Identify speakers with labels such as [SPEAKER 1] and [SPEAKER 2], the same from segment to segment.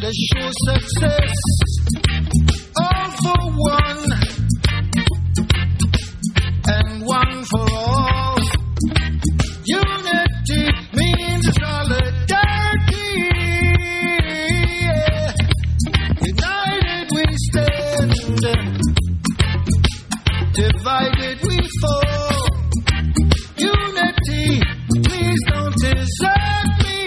[SPEAKER 1] to show success. All for one, and one for all. Unity means solidarity. Yeah. United we stand, divided we fall. Unity, please don't desert me.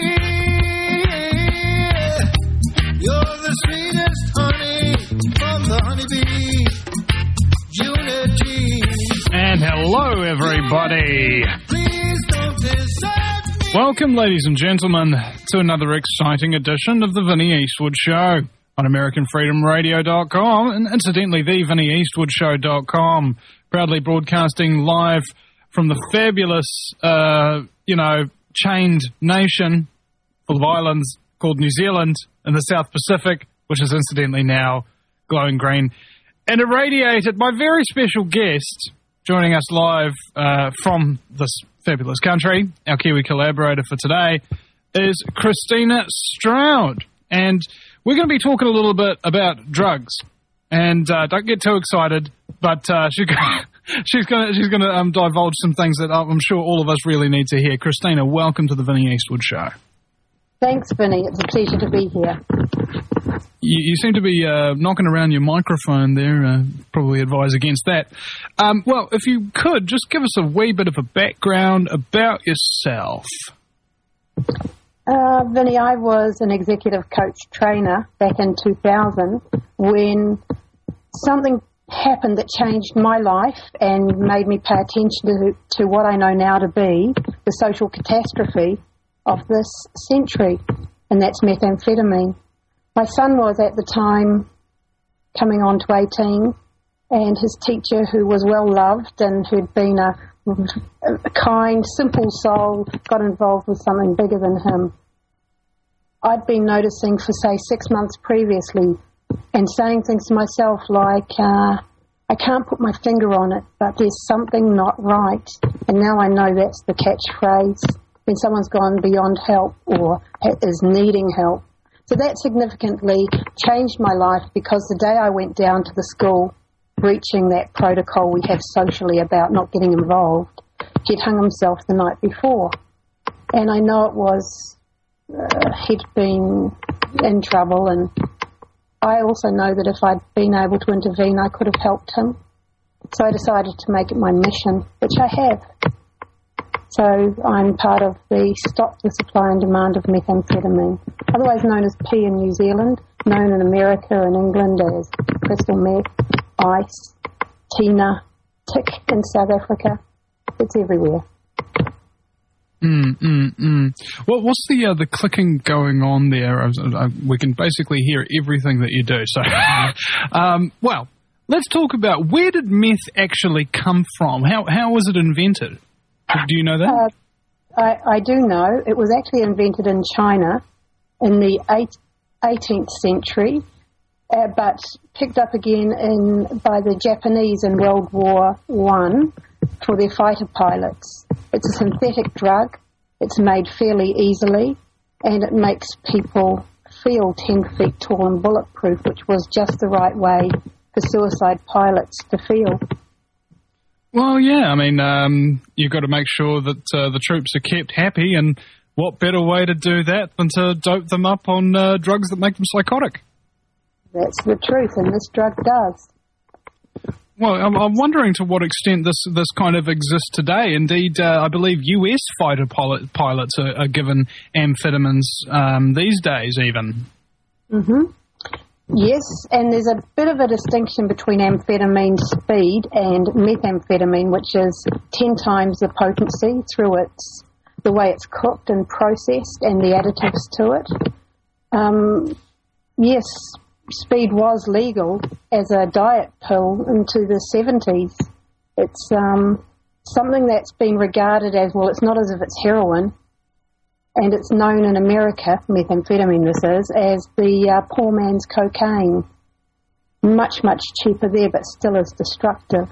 [SPEAKER 1] You're the sweetest honey from the honeybee. Unity.
[SPEAKER 2] And hello, everybody.
[SPEAKER 1] Please don't desert me.
[SPEAKER 2] Welcome, ladies and gentlemen, to another exciting edition of the Vinnie Eastwood Show on AmericanFreedomRadio.com and incidentally, theVinnieEastwoodShow.com, proudly broadcasting live from the fabulous, chained nation full of islands called New Zealand in the South Pacific, which is incidentally now glowing green and irradiated. My very special guest joining us live from this fabulous country, our Kiwi collaborator for today, is Christina Stroud. And we're going to be talking a little bit about drugs. And don't get too excited, but she's going to divulge some things that I'm sure all of us really need to hear. Christina, welcome to the Vinnie Eastwood Show.
[SPEAKER 3] Thanks, Vinnie. It's a pleasure to be here.
[SPEAKER 2] You seem to be knocking around your microphone there. Probably advise against that. Well, if you could, just give us a wee bit of a background about yourself.
[SPEAKER 3] Vinnie, I was an executive coach trainer back in 2000 when something happened that changed my life and made me pay attention to what I know now to be the social catastrophe of this century, and that's methamphetamine. My son was at the time coming on to 18, and his teacher, who was well loved and who'd been a kind, simple soul, got involved with something bigger than him. I'd been noticing for, say, 6 months previously and saying things to myself like, I can't put my finger on it, but there's something not right. And now I know that's the catchphrase when someone's gone beyond help or is needing help. So that significantly changed my life because the day I went down to the school, breaching that protocol we have socially about not getting involved, he'd hung himself the night before. And I know it was, he'd been in trouble, and I also know that if I'd been able to intervene, I could have helped him. So I decided to make it my mission, which I have. So I'm part of the Stop the Supply and Demand of Methamphetamine, otherwise known as P in New Zealand, known in America and England as crystal meth, ice, Tina, tick in South Africa. It's everywhere.
[SPEAKER 2] Well, what's the clicking going on there? We can basically hear everything that you do. So, well, let's talk about where did meth actually come from? How was it invented? Do you know that?
[SPEAKER 3] I do know. It was actually invented in China in the 18th century, but picked up again by the Japanese in World War I for their fighter pilots. It's a synthetic drug. It's made fairly easily, and it makes people feel 10 feet tall and bulletproof, which was just the right way for suicide pilots to feel.
[SPEAKER 2] Well, yeah, I mean, you've got to make sure that the troops are kept happy, and what better way to do that than to dope them up on drugs that make them psychotic?
[SPEAKER 3] That's the truth, and this drug does.
[SPEAKER 2] Well, I'm wondering to what extent this kind of exists today. Indeed, I believe U.S. fighter pilots are given amphetamines these days even. Mm-hmm.
[SPEAKER 3] Yes, and there's a bit of a distinction between amphetamine speed and methamphetamine, which is 10 times the potency through the way it's cooked and processed and the additives to it. Yes, speed was legal as a diet pill into the 70s. It's something that's been regarded as, well, it's not as if it's heroin, and it's known in America, methamphetamine this is, as the poor man's cocaine. Much, much cheaper there, but still as destructive.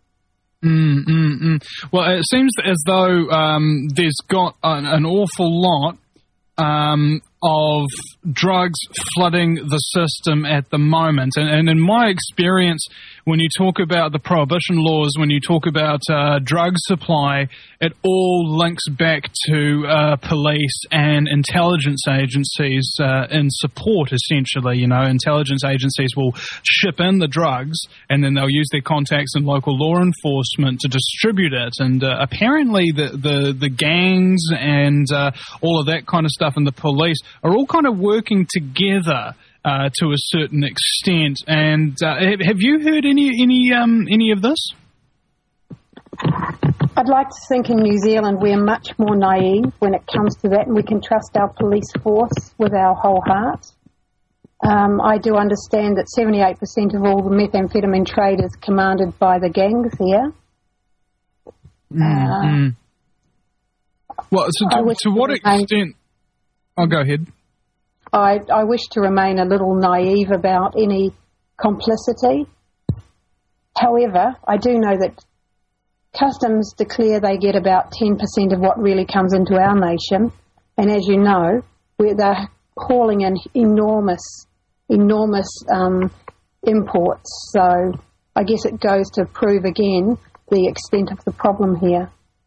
[SPEAKER 2] Well, it seems as though there's got an awful lot of drugs flooding the system at the moment. And in my experience, when you talk about the prohibition laws, when you talk about drug supply, it all links back to police and intelligence agencies in support, essentially. You know, intelligence agencies will ship in the drugs and then they'll use their contacts in local law enforcement to distribute it. And apparently the gangs and all of that kind of stuff and the police are all kind of working together to a certain extent. And have you heard any of this?
[SPEAKER 3] I'd like to think in New Zealand we're much more naive when it comes to that, and we can trust our police force with our whole heart. I do understand that 78% of all the methamphetamine trade is commanded by the gangs here.
[SPEAKER 2] Well, so to what extent... I'll go ahead.
[SPEAKER 3] I wish to remain a little naive about any complicity. However, I do know that Customs declare they get about 10% of what really comes into our nation. And as you know, they're hauling in enormous imports. So I guess it goes to prove again the extent of the problem here.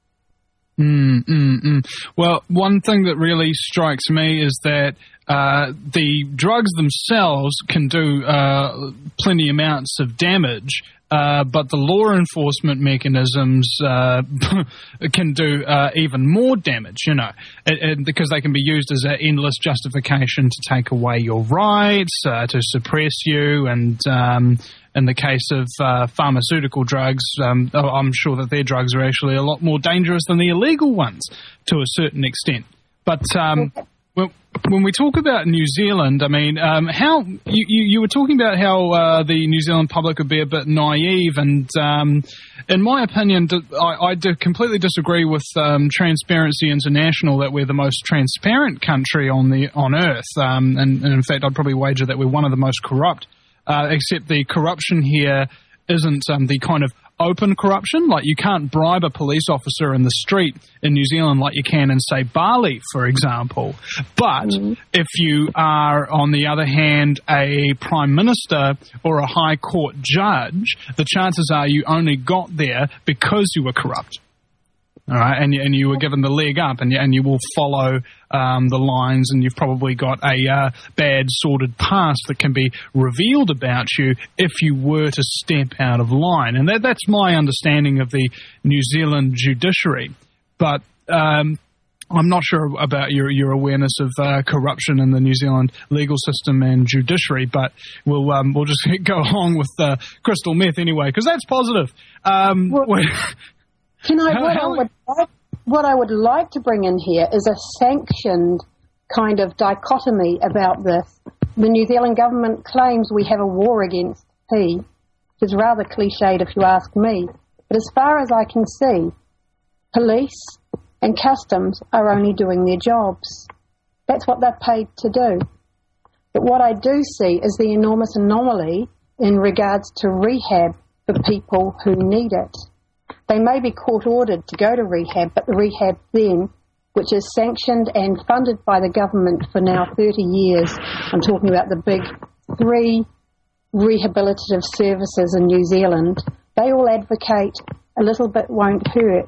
[SPEAKER 2] Well, one thing that really strikes me is that the drugs themselves can do plenty amounts of damage, but the law enforcement mechanisms can do even more damage, you know, because they can be used as an endless justification to take away your rights, to suppress you, and in the case of pharmaceutical drugs, I'm sure that their drugs are actually a lot more dangerous than the illegal ones to a certain extent. But when we talk about New Zealand, I mean, how you were talking about how the New Zealand public would be a bit naive, and in my opinion, I do completely disagree with Transparency International that we're the most transparent country on earth, and in fact, I'd probably wager that we're one of the most corrupt. Except the corruption here isn't the kind of open corruption. Like, you can't bribe a police officer in the street in New Zealand like you can in, say, Bali, for example. But if you are, on the other hand, a prime minister or a high court judge, the chances are you only got there because you were corrupt. All right, and you were given the leg up, and you will follow the lines, and you've probably got a bad, sordid past that can be revealed about you if you were to step out of line. And that's my understanding of the New Zealand judiciary. But I'm not sure about your awareness of corruption in the New Zealand legal system and judiciary, but we'll just go along with crystal meth anyway, because that's positive.
[SPEAKER 3] What I would like to bring in here is a sanctioned kind of dichotomy about this. The New Zealand government claims we have a war against P, which is rather cliched if you ask me. But as far as I can see, police and customs are only doing their jobs. That's what they're paid to do. But what I do see is the enormous anomaly in regards to rehab for people who need it. They may be court-ordered to go to rehab, but the rehab then, which is sanctioned and funded by the government for now 30 years, I'm talking about the big 3 rehabilitative services in New Zealand, they all advocate a little bit won't hurt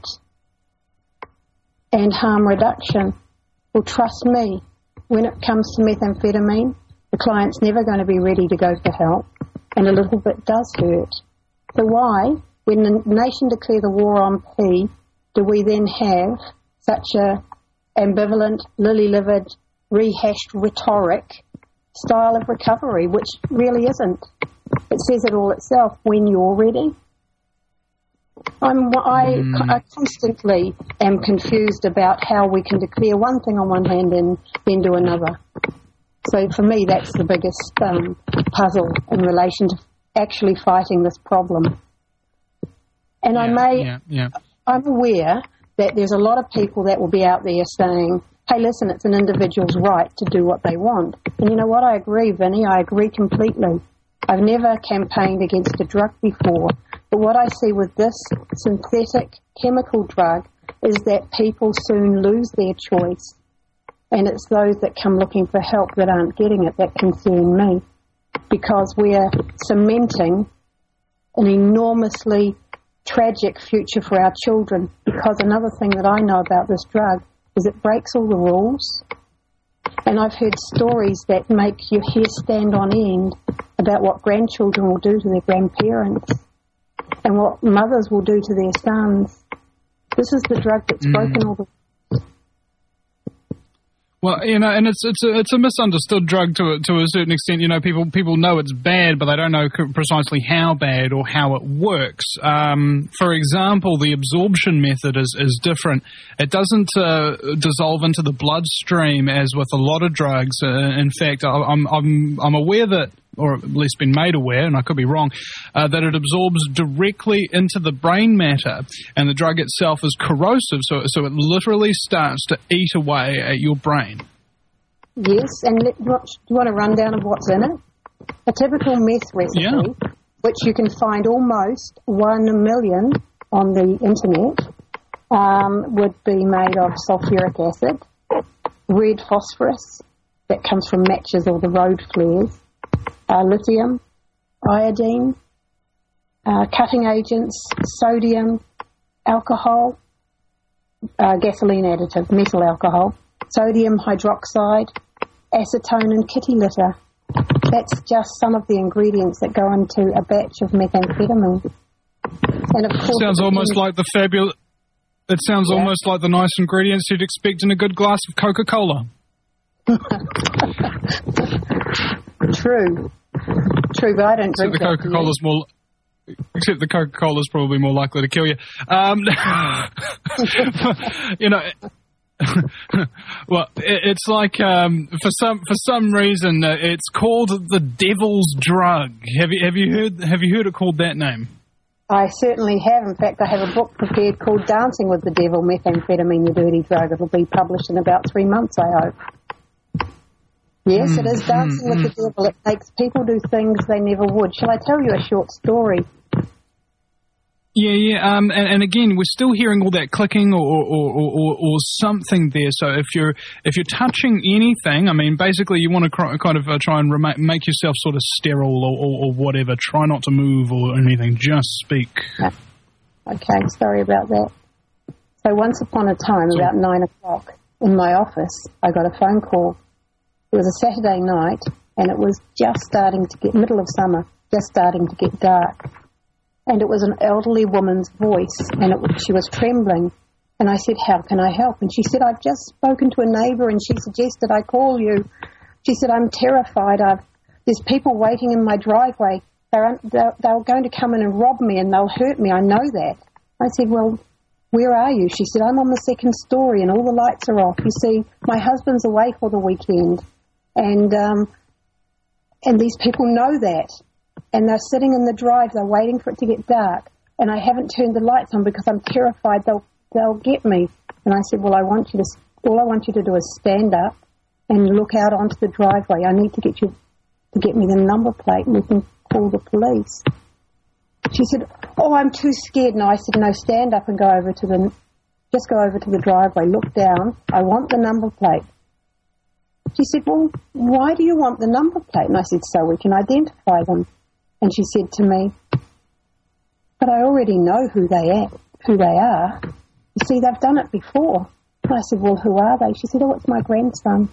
[SPEAKER 3] and harm reduction. Well, trust me, when it comes to methamphetamine, the client's never going to be ready to go for help, and a little bit does hurt. So why, when the nation declare the war on P, do we then have such a ambivalent, lily-livered, rehashed rhetoric style of recovery, which really isn't? It says it all itself, when you're ready. I constantly am confused about how we can declare one thing on one hand and then do another. So for me, that's the biggest puzzle in relation to actually fighting this problem. And I'm aware that there's a lot of people that will be out there saying, hey, listen, it's an individual's right to do what they want. And you know what? I agree, Vinny. I agree completely. I've never campaigned against a drug before. But what I see with this synthetic chemical drug is that people soon lose their choice. And it's those that come looking for help that aren't getting it that concern me, because we're cementing an enormously tragic future for our children. Because another thing that I know about this drug is it breaks all the rules. And I've heard stories that make your hair stand on end about what grandchildren will do to their grandparents and what mothers will do to their sons. This is the drug that's broken all the rules.
[SPEAKER 2] Well, and it's a misunderstood drug to a certain extent. People know it's bad, but they don't know precisely how bad or how it works. For example, the absorption method is different. It doesn't dissolve into the bloodstream as with a lot of drugs. In fact, I'm aware that, or at least been made aware, and I could be wrong, that it absorbs directly into the brain matter, and the drug itself is corrosive, so it literally starts to eat away at your brain.
[SPEAKER 3] Yes, and do you want a rundown of what's in it? A typical meth recipe, which you can find almost 1 million on the internet, would be made of sulfuric acid, red phosphorus that comes from matches or the road flares, lithium, iodine, cutting agents, sodium, alcohol, gasoline additive, methyl alcohol, sodium hydroxide, acetone and kitty litter. That's just some of the ingredients that go into a batch of methamphetamine. And of course,
[SPEAKER 2] sounds almost like the fabulous. It sounds almost like the nice ingredients you'd expect in a good glass of Coca-Cola. True, but I don't drink that. Except the Coca-Cola's probably more likely to kill you. Well, it's like for some reason it's called the devil's drug. Have you heard it called that name?
[SPEAKER 3] I certainly have. In fact, I have a book prepared called Dancing with the Devil, Methamphetamine, the Dirty Drug. It'll be published in about 3 months, I hope. Yes, it is dancing with the devil. It makes people do things they never would. Shall I tell you a short story?
[SPEAKER 2] Yeah. And again, we're still hearing all that clicking or something there. So if you're touching anything, I mean, basically you want to kind of try and make yourself sort of sterile or whatever. Try not to move or anything. Just speak.
[SPEAKER 3] Okay, sorry about that. So once upon a time, about 9 o'clock in my office, I got a phone call. It was a Saturday night, and it was just starting to get middle of summer, just starting to get dark. And it was an elderly woman's voice, and she was trembling. And I said, "How can I help?" And she said, "I've just spoken to a neighbour, and she suggested I call you." She said, "I'm terrified. There's people waiting in my driveway. They're going to come in and rob me, and they'll hurt me. I know that." I said, "Well, where are you?" She said, "I'm on the second story, and all the lights are off. You see, my husband's away for the weekend, and these people know that. And they're sitting in the drive, they're waiting for it to get dark, and I haven't turned the lights on because I'm terrified they'll get me." And I said, "Well, all I want you to do is stand up and look out onto the driveway. I need to get you to get me the number plate, and we can call the police." She said, "Oh, I'm too scared." No, I said, "No, stand up and go over to the driveway, look down. I want the number plate." She said, "Well, why do you want the number plate?" And I said, "So we can identify them." And she said to me, "But I already know who they are. You see, they've done it before." And I said, "Well, who are they?" She said, "Oh, it's my grandson."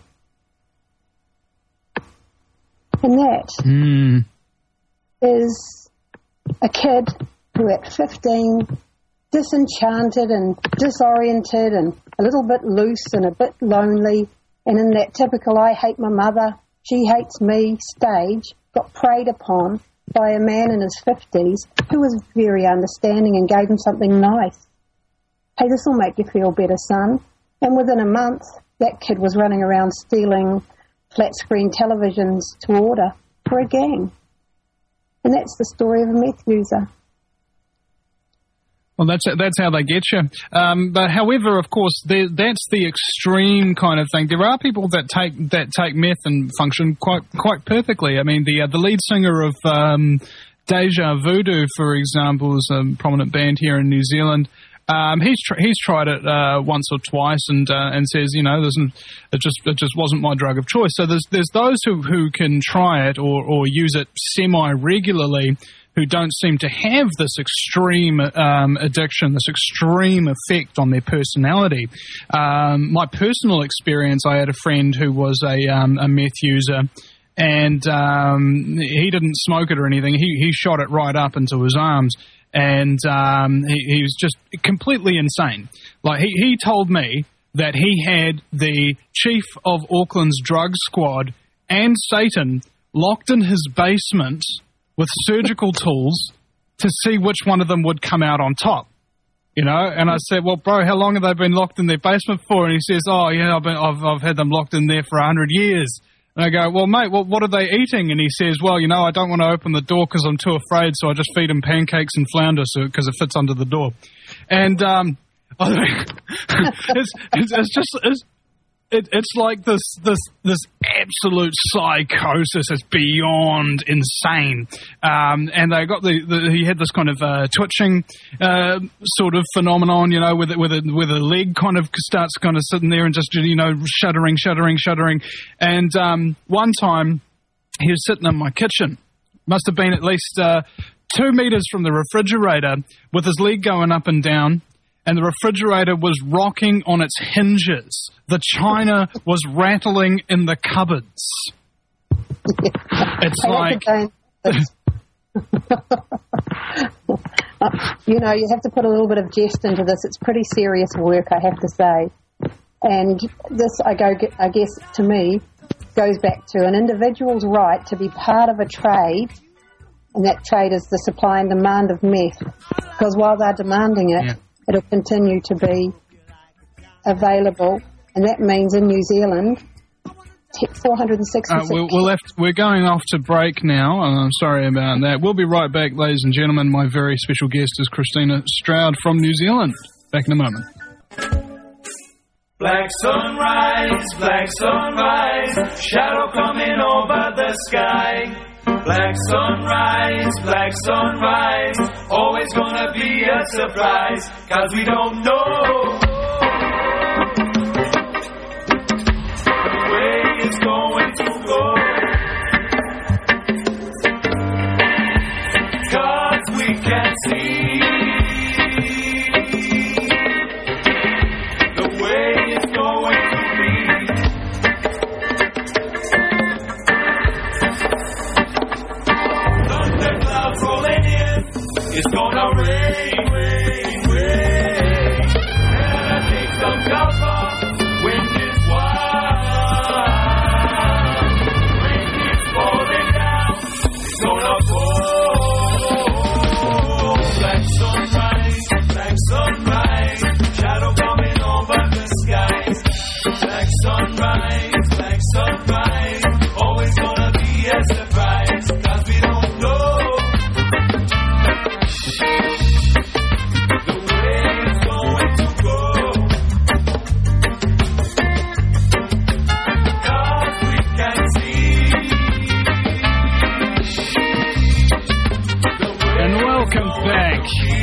[SPEAKER 3] And that is a kid who at 15, disenchanted and disoriented and a little bit loose and a bit lonely, and in that typical "I hate my mother, she hates me" stage, got preyed upon by a man in his 50s who was very understanding and gave him something nice. "Hey, this will make you feel better, son." And within a month, that kid was running around stealing flat-screen televisions to order for a gang. And that's the story of a meth user.
[SPEAKER 2] Well, that's how they get you. But however, of course, that's the extreme kind of thing. There are people that take meth and function quite perfectly. I mean, the lead singer of Deja Voodoo, for example, is a prominent band here in New Zealand. He's tried it once or twice and says, you know, it just wasn't my drug of choice. So there's those who can try it or use it semi-regularly, who don't seem to have this extreme addiction, this extreme effect on their personality. My personal experience, I had a friend who was a meth user, and he didn't smoke it or anything. He shot it right up into his arms, and he was just completely insane. Like he told me that he had the chief of Auckland's drug squad and Satan locked in his basement with surgical tools to see which one of them would come out on top, you know. And I said, "Well, bro, how long have they been locked in their basement for?" And he says, "Oh, yeah, I've had them locked in there for 100 years." And I go, "Well, mate, what are they eating?" And he says, "Well, you know, I don't want to open the door because I'm too afraid, so I just feed them pancakes and flounder because it fits under the door." And I think it's like this absolute psychosis. It's beyond insane. And they got he had this kind of twitching sort of phenomenon, you know, with a leg kind of starts kind of sitting there and just, you know, shuddering. And one time he was sitting in my kitchen, must have been at least 2 meters from the refrigerator, with his leg going up and down. And the refrigerator was rocking on its hinges. The china was rattling in the cupboards. It's like...
[SPEAKER 3] You know, you have to put a little bit of jest into this. It's pretty serious work, I have to say. And this, I guess, to me, goes back to an individual's right to be part of a trade, and that trade is the supply and demand of meth. Because while they're demanding it,
[SPEAKER 2] yeah,
[SPEAKER 3] it'll continue to be available, and that means in New Zealand, 466.
[SPEAKER 2] We're going off to break now. I'm sorry about that. We'll be right back, ladies and gentlemen. My very special guest is Christina Stroud from New Zealand. Back in a moment.
[SPEAKER 4] Black sunrise, shadow coming over the sky. Black sunrise, always gonna be a surprise, 'cause we don't know the way it's going to go. 'Cause we can see the way it's going to be. Rolling in, it's gonna rain. Gotta take some cover. Wind is wild. Rain is falling down. It's gonna fall. Black sunrise, shadow coming over the skies. Black sunrise, always gonna be a surprise, 'cause we don't know the way it's going to go. 'Cause we can see the way.
[SPEAKER 2] And welcome back.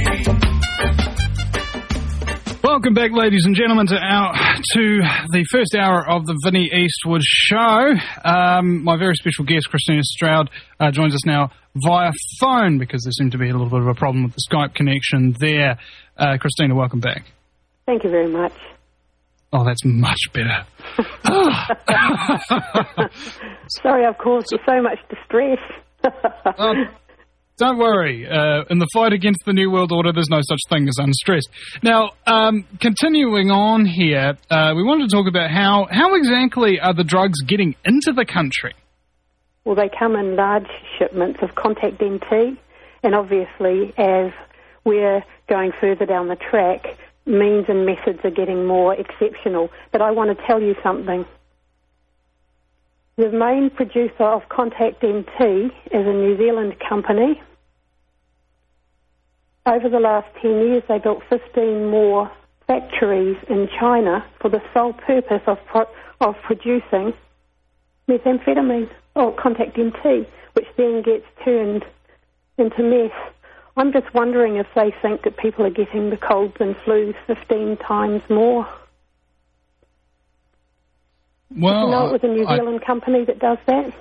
[SPEAKER 2] Welcome back, ladies and gentlemen, to the first hour of the Vinnie Eastwood Show. My very special guest, Christina Stroud, joins us now via phone because there seemed to be a little bit of a problem with the Skype connection there. Christina, welcome back.
[SPEAKER 3] Thank you very much.
[SPEAKER 2] Oh, that's much better.
[SPEAKER 3] Sorry I've caused you so much distress.
[SPEAKER 2] Don't worry. In the fight against the New World Order, there's no such thing as unstressed. Now, continuing on here, we wanted to talk about how exactly are the drugs getting into the country?
[SPEAKER 5] Well, they come in large shipments of Contact NT, and obviously as we're going further down the track, means and methods are getting more exceptional. But I want to tell you something. The main producer of Contact NT is a New Zealand company. Over the last 10 years, they built 15 more factories in China for the sole purpose of producing methamphetamine, or Contact NT, which then gets turned into meth I'm just wondering if they think that people are getting the colds and flus 15 times more.
[SPEAKER 2] Well,
[SPEAKER 5] You know it was a New Zealand company that does that?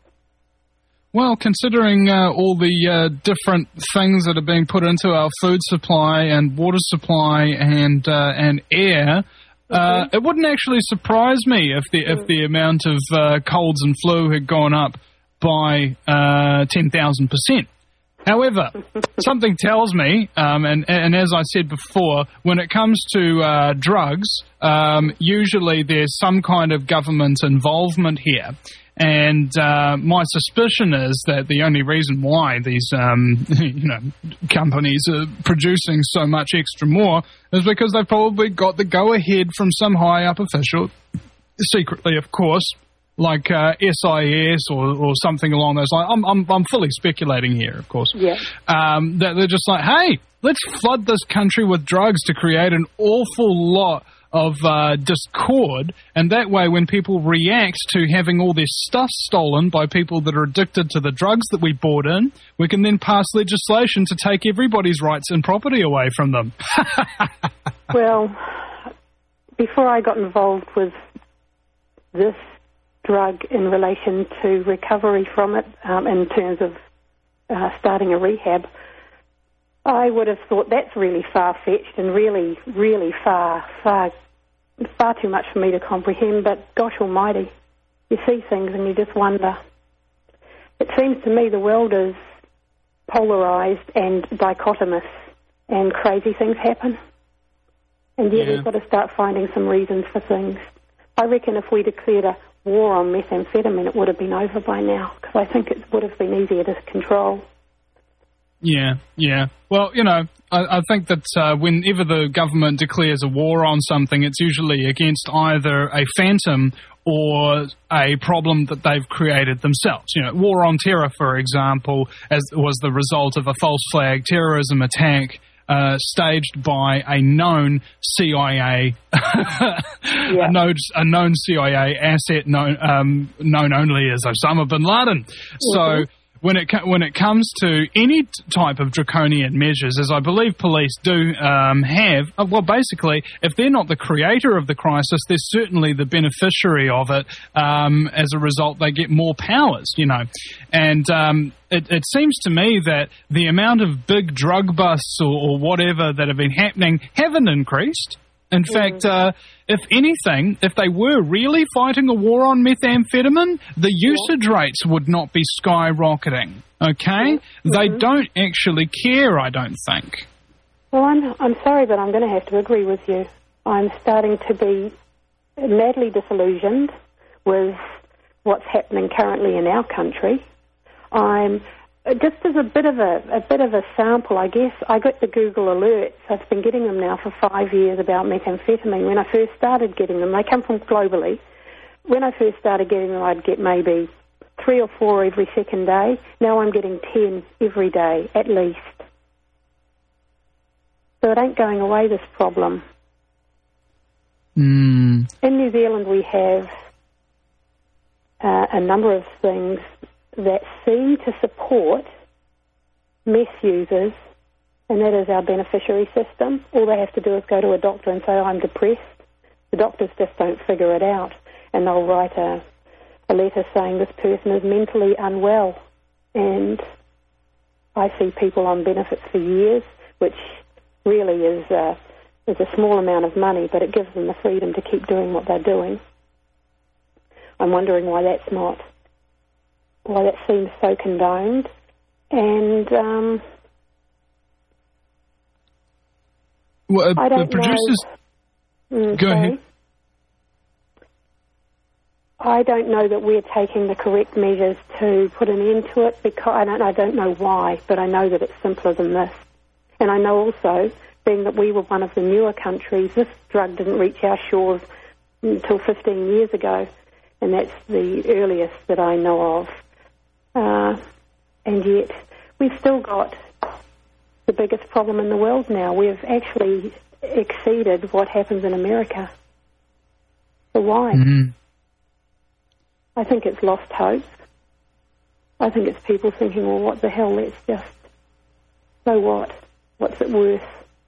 [SPEAKER 2] Well, considering all the different things that are being put into our food supply and water supply and air, it wouldn't actually surprise me if the amount of colds and flu had gone up by 10,000%. However, something tells me, and as I said before, when it comes to drugs, usually there's some kind of government involvement here. And my suspicion is that the only reason why these companies are producing so much extra more is because they've probably got the go-ahead from some high-up official, secretly, of course, like SIS or something along those lines. I'm fully speculating here, of course.
[SPEAKER 5] Yeah.
[SPEAKER 2] That they're just like, hey, let's flood this country with drugs to create an awful lot of discord, and that way when people react to having all their stuff stolen by people that are addicted to the drugs that we bought in, we can then pass legislation to take everybody's rights and property away from them.
[SPEAKER 5] Well, before I got involved with this drug in relation to recovery from it, in terms of starting a rehab, I would have thought that's really far-fetched and really, really far too much for me to comprehend. But gosh almighty, you see things and you just wonder. It seems to me the world is polarised and dichotomous, and crazy things happen. And yet we've got to start finding some reasons for things. I reckon if we declared a war on methamphetamine, it would have been over by now, because I think it would have been easier to control.
[SPEAKER 2] Yeah. Well, I think that whenever the government declares a war on something, it's usually against either a phantom or a problem that they've created themselves. War on terror, for example, as was the result of a false flag terrorism attack staged by a known CIA, a known CIA asset known only as Osama bin Laden. So when it comes to any type of draconian measures, as I believe police do have, well, basically, if they're not the creator of the crisis, they're certainly the beneficiary of it. As a result, they get more powers, And it seems to me that the amount of big drug busts or whatever that have been happening haven't increased. In fact, if anything, if they were really fighting a war on methamphetamine, the usage rates would not be skyrocketing, okay? They don't actually care, I don't think.
[SPEAKER 5] Well, I'm sorry, but I'm going to have to agree with you. I'm starting to be madly disillusioned with what's happening currently in our country. I'm just as a bit of a sample, I guess. I got the Google alerts. I've been getting them now for 5 years about methamphetamine. When I first started getting them, they come from globally. When I first started getting them, I'd get maybe 3 or 4 every second day. Now I'm getting 10 every day, at least. So it ain't going away, this problem. In New Zealand, we have a number of things that seem to support meth users, and that is our beneficiary system. All they have to do is go to a doctor and say, I'm depressed. The doctors just don't figure it out, and they'll write a letter saying this person is mentally unwell. And I see people on benefits for years, which really is a small amount of money, but it gives them the freedom to keep doing what they're doing. I'm wondering why that seems so condoned. And I don't
[SPEAKER 2] the producers
[SPEAKER 5] know.
[SPEAKER 2] Go ahead.
[SPEAKER 5] I don't know that we're taking the correct measures to put an end to it, because I don't know why, but I know that it's simpler than this. And I know also, being that we were one of the newer countries, this drug didn't reach our shores until 15 years ago, and that's the earliest that I know of. And yet we've still got the biggest problem in the world now. We've actually exceeded what happens in America. So why? I think it's lost hope. I think it's people thinking, well, what the hell, let's just So what? What's it worth?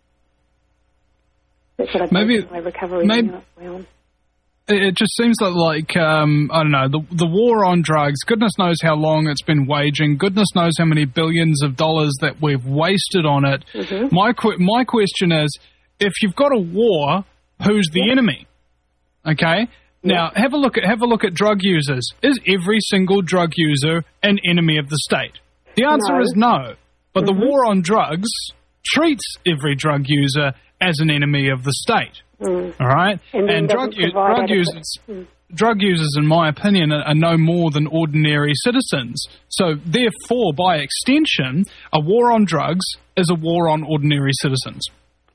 [SPEAKER 5] That's what I base my recovery on.
[SPEAKER 2] It just seems like I don't know, the war on drugs, goodness knows how long it's been waging, goodness knows how many billions of dollars that we've wasted on it.
[SPEAKER 5] Mm-hmm.
[SPEAKER 2] My question is, if you've got a war, who's the enemy? Okay? Now, have a look at drug users. Is every single drug user an enemy of the state? The answer is no. But the war on drugs treats every drug user as an enemy of the state. All right? And drug users, in my opinion, are no more than ordinary citizens. So, therefore, by extension, a war on drugs is a war on ordinary citizens.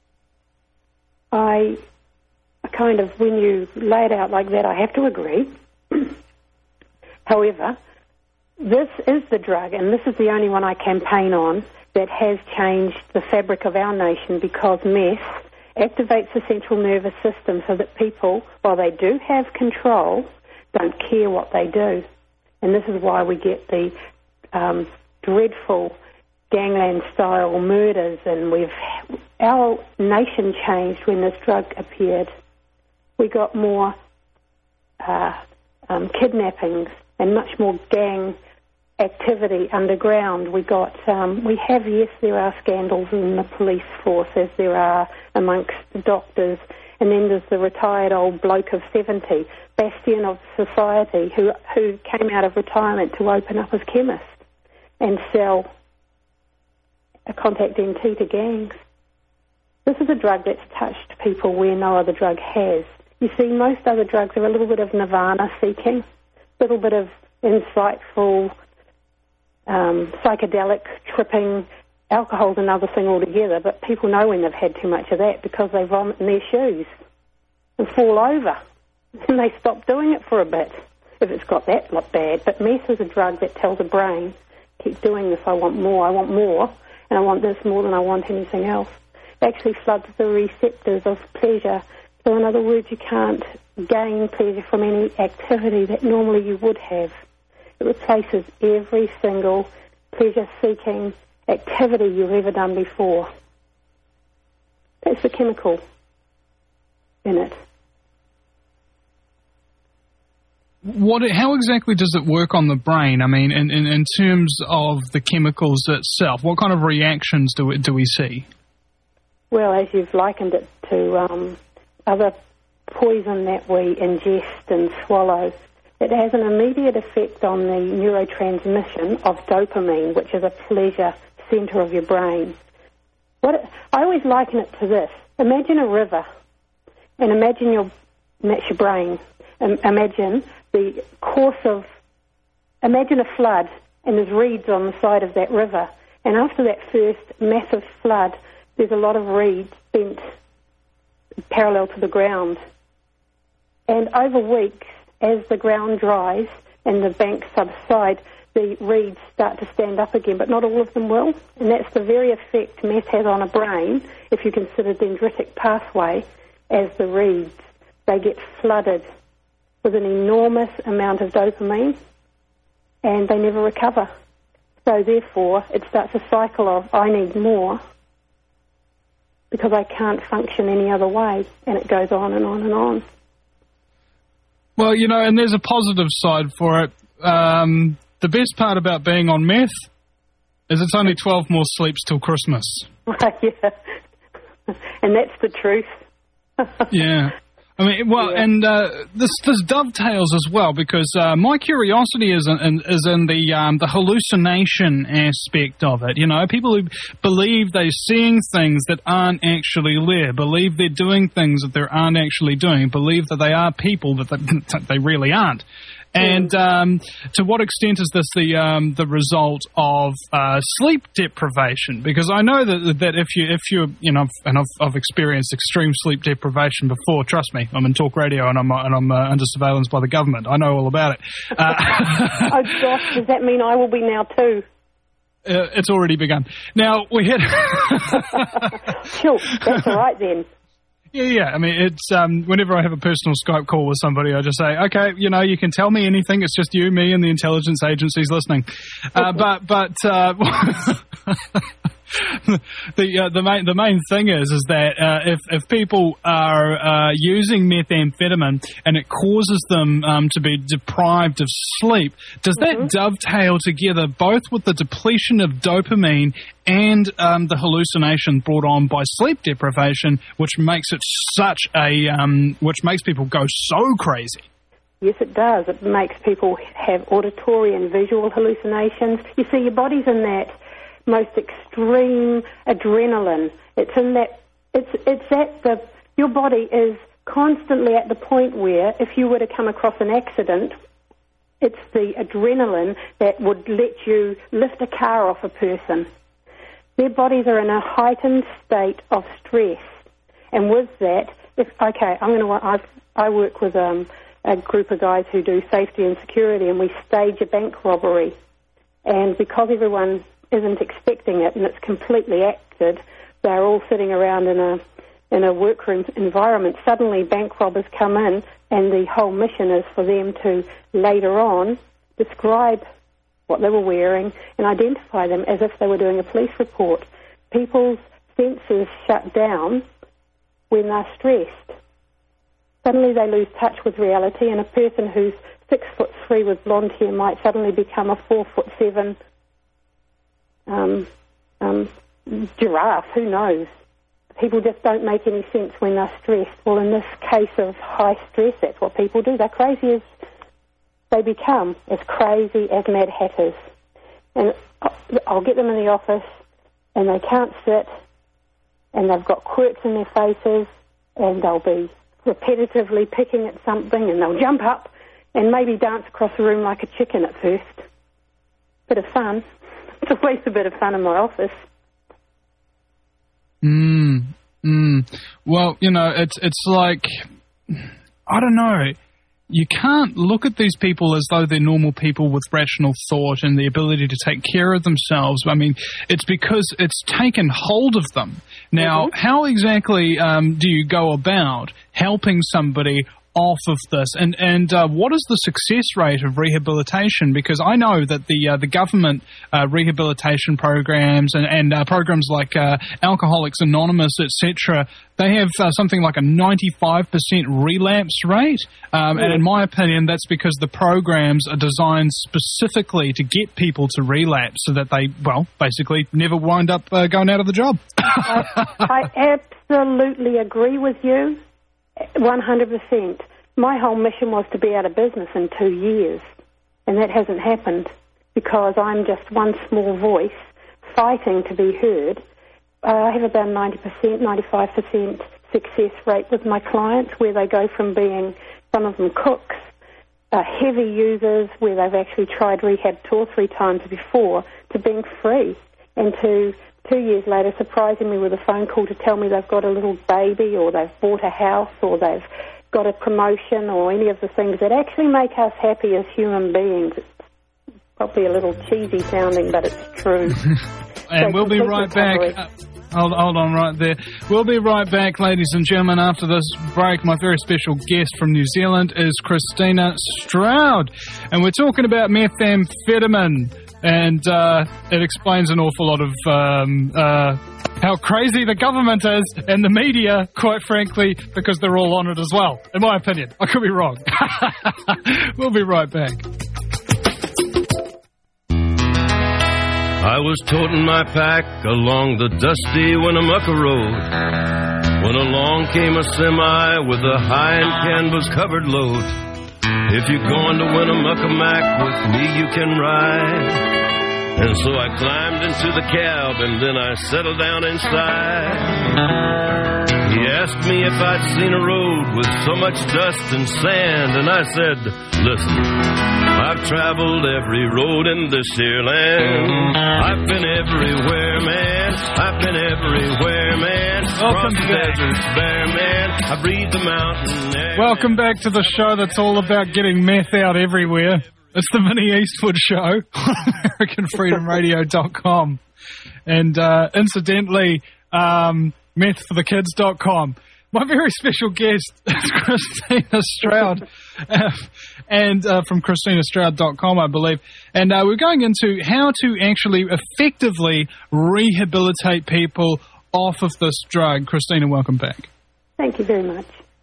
[SPEAKER 5] I kind of, when you lay it out like that, I have to agree. However, this is the drug, and this is the only one I campaign on, that has changed the fabric of our nation, because meth activates the central nervous system so that people, while they do have control, don't care what they do. And this is why we get the dreadful gangland-style murders, and our nation changed when this drug appeared. We got more kidnappings and much more gang activity underground. There are scandals in the police force, as there are amongst the doctors, and then there's the retired old bloke of 70, bastion of society, who came out of retirement to open up his chemist and sell a contact NT to gangs. This is a drug that's touched people where no other drug has. You see, most other drugs are a little bit of nirvana seeking, a little bit of insightful, psychedelic tripping. Alcohol's another thing altogether, but people know when they've had too much of that because they vomit in their shoes and fall over, and they stop doing it for a bit if it's got that bad. But meth is a drug that tells the brain, keep doing this, I want more, and I want this more than I want anything else. It actually floods the receptors of pleasure. So in other words, you can't gain pleasure from any activity that normally you would have. It replaces every single pleasure-seeking activity you've ever done before. That's the chemical in it.
[SPEAKER 2] How exactly does it work on the brain? I mean, in terms of the chemicals itself, what kind of reactions do we see?
[SPEAKER 5] Well, as you've likened it to other poison that we ingest and swallow, it has an immediate effect on the neurotransmission of dopamine, which is a pleasure centre of your brain. I always liken it to this. Imagine a river, and imagine that's your brain. Imagine the imagine a flood, and there's reeds on the side of that river. And after that first massive flood, there's a lot of reeds bent parallel to the ground. And over weeks, as the ground dries and the banks subside, the reeds start to stand up again, but not all of them will. And that's the very effect meth has on a brain, if you consider the dendritic pathway, as the reeds. They get flooded with an enormous amount of dopamine, and they never recover. So therefore, it starts a cycle of, I need more, because I can't function any other way, and it goes on and on and on.
[SPEAKER 2] Well, and there's a positive side for it. The best part about being on meth is it's only 12 more sleeps till Christmas.
[SPEAKER 5] Yeah, and that's the truth.
[SPEAKER 2] Yeah. I mean, well, yeah. And this dovetails as well, because my curiosity is in the hallucination aspect of it. People who believe they're seeing things that aren't actually there, believe they're doing things that they aren't actually doing, believe that they are people that they really aren't. And to what extent is this the result of sleep deprivation? Because I know that if you and I've experienced extreme sleep deprivation before. Trust me, I'm in talk radio and I'm under surveillance by the government. I know all about it.
[SPEAKER 5] Oh gosh, does that mean I will be now too?
[SPEAKER 2] It's already begun. Now we had.
[SPEAKER 5] Sure, that's all right then.
[SPEAKER 2] Yeah. I mean, it's whenever I have a personal Skype call with somebody, I just say, okay, you can tell me anything. It's just you, me, and the intelligence agencies listening. But The main thing is that if people are using methamphetamine and it causes them to be deprived of sleep, does that dovetail together both with the depletion of dopamine and the hallucination brought on by sleep deprivation, which makes it which makes people go so crazy?
[SPEAKER 5] Yes, it does. It makes people have auditory and visual hallucinations. You see, your body's in that most extreme adrenaline. It's in that. Your body is constantly at the point where, if you were to come across an accident, it's the adrenaline that would let you lift a car off a person. Their bodies are in a heightened state of stress, and with that, I work with a group of guys who do safety and security, and we stage a bank robbery. And because everyone isn't expecting it and it's completely acted, they're all sitting around in a workroom environment. Suddenly bank robbers come in, and the whole mission is for them to later on describe what they were wearing and identify them as if they were doing a police report. People's senses shut down when they're stressed. Suddenly they lose touch with reality, and a person who's 6'3" with blonde hair might suddenly become a 4'7" giraffe. Who knows? People just don't make any sense when they're stressed. Well, in this case of high stress, that's what people do. They're crazy as they become, as crazy as Mad Hatters. And I'll get them in the office, and they can't sit, and they've got quirks in their faces, and they'll be repetitively picking at something, and they'll jump up and maybe dance across the room like a chicken at first. Bit of fun. It's always a bit of fun in my office.
[SPEAKER 2] Well, it's like, I don't know. You can't look at these people as though they're normal people with rational thought and the ability to take care of themselves. I mean, it's because it's taken hold of them. Now, how exactly do you go about helping somebody off of this, and what is the success rate of rehabilitation? Because I know that the government rehabilitation programs and programs like Alcoholics Anonymous, etc., they have something like a 95% relapse rate, and in my opinion, that's because the programs are designed specifically to get people to relapse so that they, basically never wind up going out of the job.
[SPEAKER 5] I absolutely agree with you. 100%. My whole mission was to be out of business in 2 years, and that hasn't happened because I'm just one small voice fighting to be heard. I have about 90%, 95% success rate with my clients, where they go from being, some of them cooks, heavy users, where they've actually tried rehab 2 or 3 times before, to being free, and to 2 years later surprising me with a phone call to tell me they've got a little baby, or they've bought a house, or they've got a promotion, or any of the things that actually make us happy as human beings. It's probably a little cheesy sounding, but it's true.
[SPEAKER 2] And we'll be right back. Hold on right there. We'll be right back, ladies and gentlemen, after this break. My very special guest from New Zealand is Christina Stroud, and we're talking about methamphetamine, and it explains an awful lot of how crazy the government is, and the media, quite frankly, because they're all on it as well, in my opinion. I could be wrong. We'll be right back.
[SPEAKER 6] I was toting my pack along the dusty Winnemucca Road when along came a semi with a high and canvas-covered load. If you're going to Winnemucca Mac with me, you can ride. And so I climbed into the cab and then I settled down inside. He asked me if I'd seen a road with so much dust and sand, and I said, listen, I've traveled every road in this here land. I've been everywhere, man. I've been everywhere, man.
[SPEAKER 2] Welcome back.
[SPEAKER 6] Bare, man. I breathe the mountain air.
[SPEAKER 2] Welcome back to the show that's all about getting meth out everywhere. It's the Vinnie Eastwood Show on AmericanFreedomRadio.com. And incidentally, methforthekids.com. My very special guest is Christina Stroud, and from ChristinaStroud.com, I believe. And we're going into how to actually effectively rehabilitate people off of this drug. Christina, welcome back.
[SPEAKER 5] Thank you very much.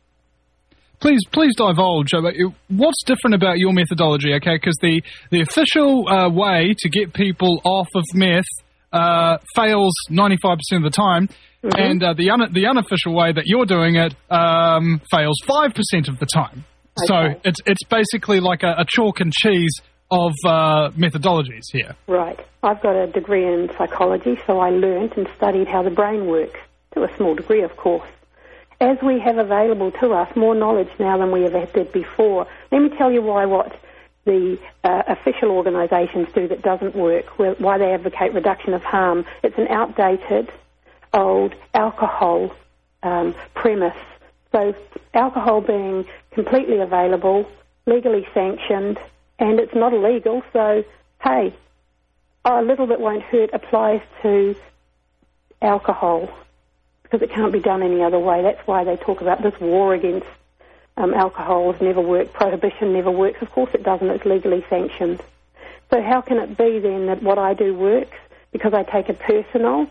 [SPEAKER 2] Please divulge what's different about your methodology, okay? Because the official way to get people off of meth fails 95% of the time, and the unofficial way that you're doing it fails 5% of the time. Okay. So it's basically like a chalk and cheese of methodologies here.
[SPEAKER 5] Right. I've got a degree in psychology, so I learnt and studied how the brain works, to a small degree, of course. As we have available to us more knowledge now than we ever did before, let me tell you what the official organisations do that doesn't work, why they advocate reduction of harm. It's an outdated, old alcohol premise. So alcohol being completely available, legally sanctioned, and it's not illegal, so, hey, a little bit won't hurt applies to alcohol, because it can't be done any other way. That's why they talk about this war against alcohol has never worked, prohibition never works. Of course it doesn't, it's legally sanctioned. So how can it be then that what I do works? Because I take a personal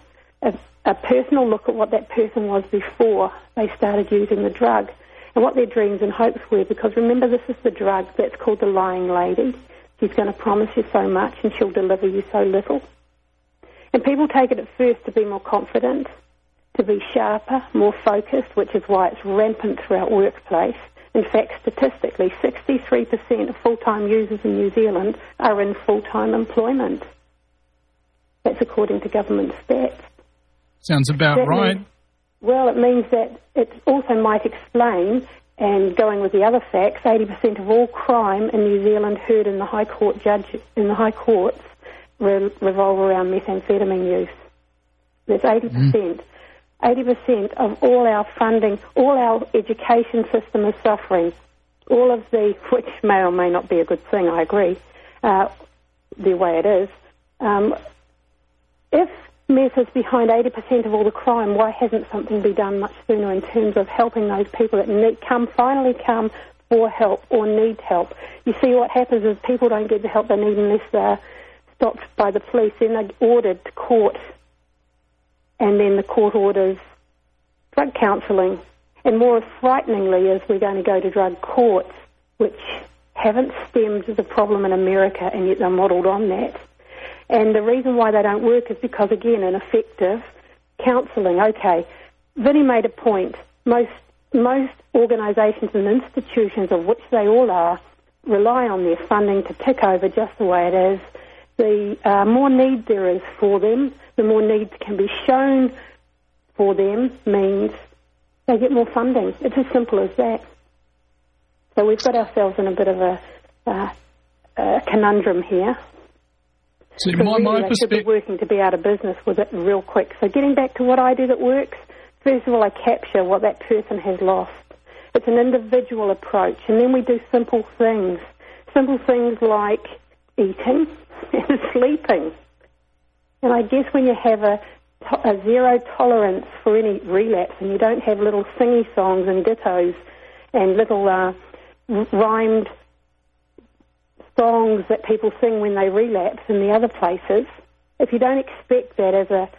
[SPEAKER 5] look at what that person was before they started using the drug and what their dreams and hopes were, because remember, this is the drug that's called the lying lady. She's going to promise you so much and she'll deliver you so little. And people take it at first to be more confident, to be sharper, more focused, which is why it's rampant through our workplace. In fact, statistically, 63% of full-time users in New Zealand are in full-time employment. That's according to government stats.
[SPEAKER 2] Sounds about right.
[SPEAKER 5] It means that it also might explain, and going with the other facts, 80% of all crime in New Zealand heard in the High Courts revolve around methamphetamine use. That's 80%. 80% of all our funding, all our education system is suffering. All of which may or may not be a good thing, I agree, the way it is. If meth is behind 80% of all the crime, why hasn't something been done much sooner in terms of helping those people that finally come for help or need help? You see, what happens is people don't get the help they need unless they're stopped by the police. Then they're ordered to court, and then the court orders drug counselling. And more frighteningly is we're going to go to drug courts, which haven't stemmed the problem in America, and yet they're modelled on that. And the reason why they don't work is because, again, ineffective counselling. Okay, Vinny made a point. Most organisations and institutions, of which they all are, rely on their funding to tick over just the way it is. The more need there is for them, the more need can be shown for them, means they get more funding. It's as simple as that. So we've got ourselves in a bit of a conundrum here.
[SPEAKER 2] So
[SPEAKER 5] they should be working to be out of business with it real quick. So getting back to what I do that works, first of all, I capture what that person has lost. It's an individual approach, and then we do simple things like eating and sleeping. And I guess when you have a zero tolerance for any relapse, and you don't have little singy songs and dittos and little rhymed songs that people sing when they relapse in the other places, if you don't expect that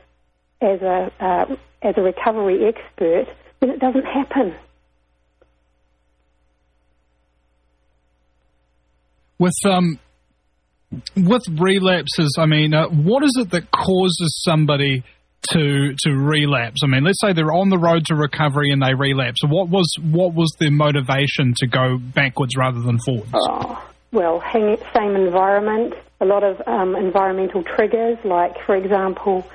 [SPEAKER 5] as a recovery expert, then it doesn't happen.
[SPEAKER 2] With relapses, I mean, what is it that causes somebody to relapse? I mean, let's say they're on the road to recovery and they relapse. What was their motivation to go backwards rather than forwards?
[SPEAKER 5] Well, same environment, a lot of environmental triggers, like, for example,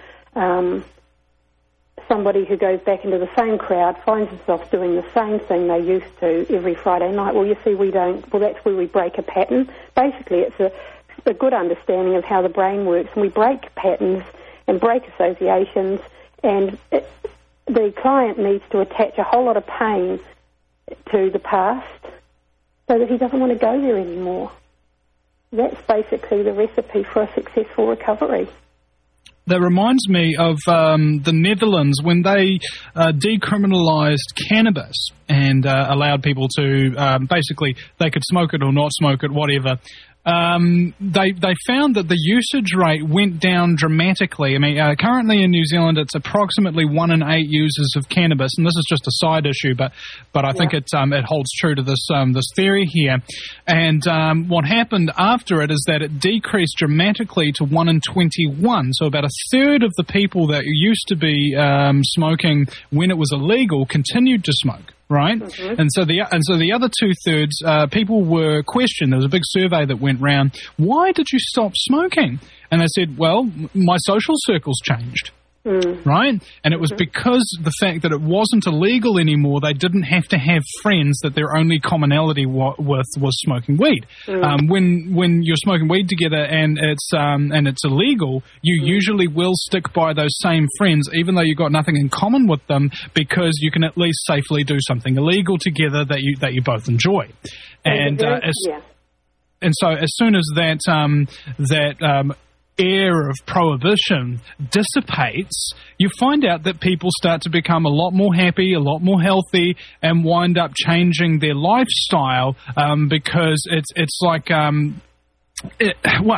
[SPEAKER 5] somebody who goes back into the same crowd finds themselves doing the same thing they used to every Friday night. Well, you see, that's where we break a pattern. Basically, it's a good understanding of how the brain works, and we break patterns and break associations, and the client needs to attach a whole lot of pain to the past so that he doesn't want to go there anymore. That's basically the recipe for a successful recovery.
[SPEAKER 2] That reminds me of the Netherlands when they decriminalised cannabis and allowed people to basically they could smoke it or not smoke it, whatever. They found that the usage rate went down dramatically. I mean, currently in New Zealand, it's approximately 1 in 8 users of cannabis, and this is just a side issue, but I think it holds true to this theory here. And what happened after it is that it decreased dramatically to 1 in 21. So about a third of the people that used to be smoking when it was illegal continued to smoke. Right, and so the other 2/3 people were questioned. There was a big survey that went round. Why did you stop smoking? And they said, well, my social circles changed. Right, and it was because the fact that it wasn't illegal anymore, they didn't have to have friends that their only commonality was smoking weed. When you're smoking weed together and it's illegal, you usually will stick by those same friends, even though you've got nothing in common with them, because you can at least safely do something illegal together that you both enjoy. And so as soon as that air of prohibition dissipates, you find out that people start to become a lot more happy, a lot more healthy, and wind up changing their lifestyle because it's like, the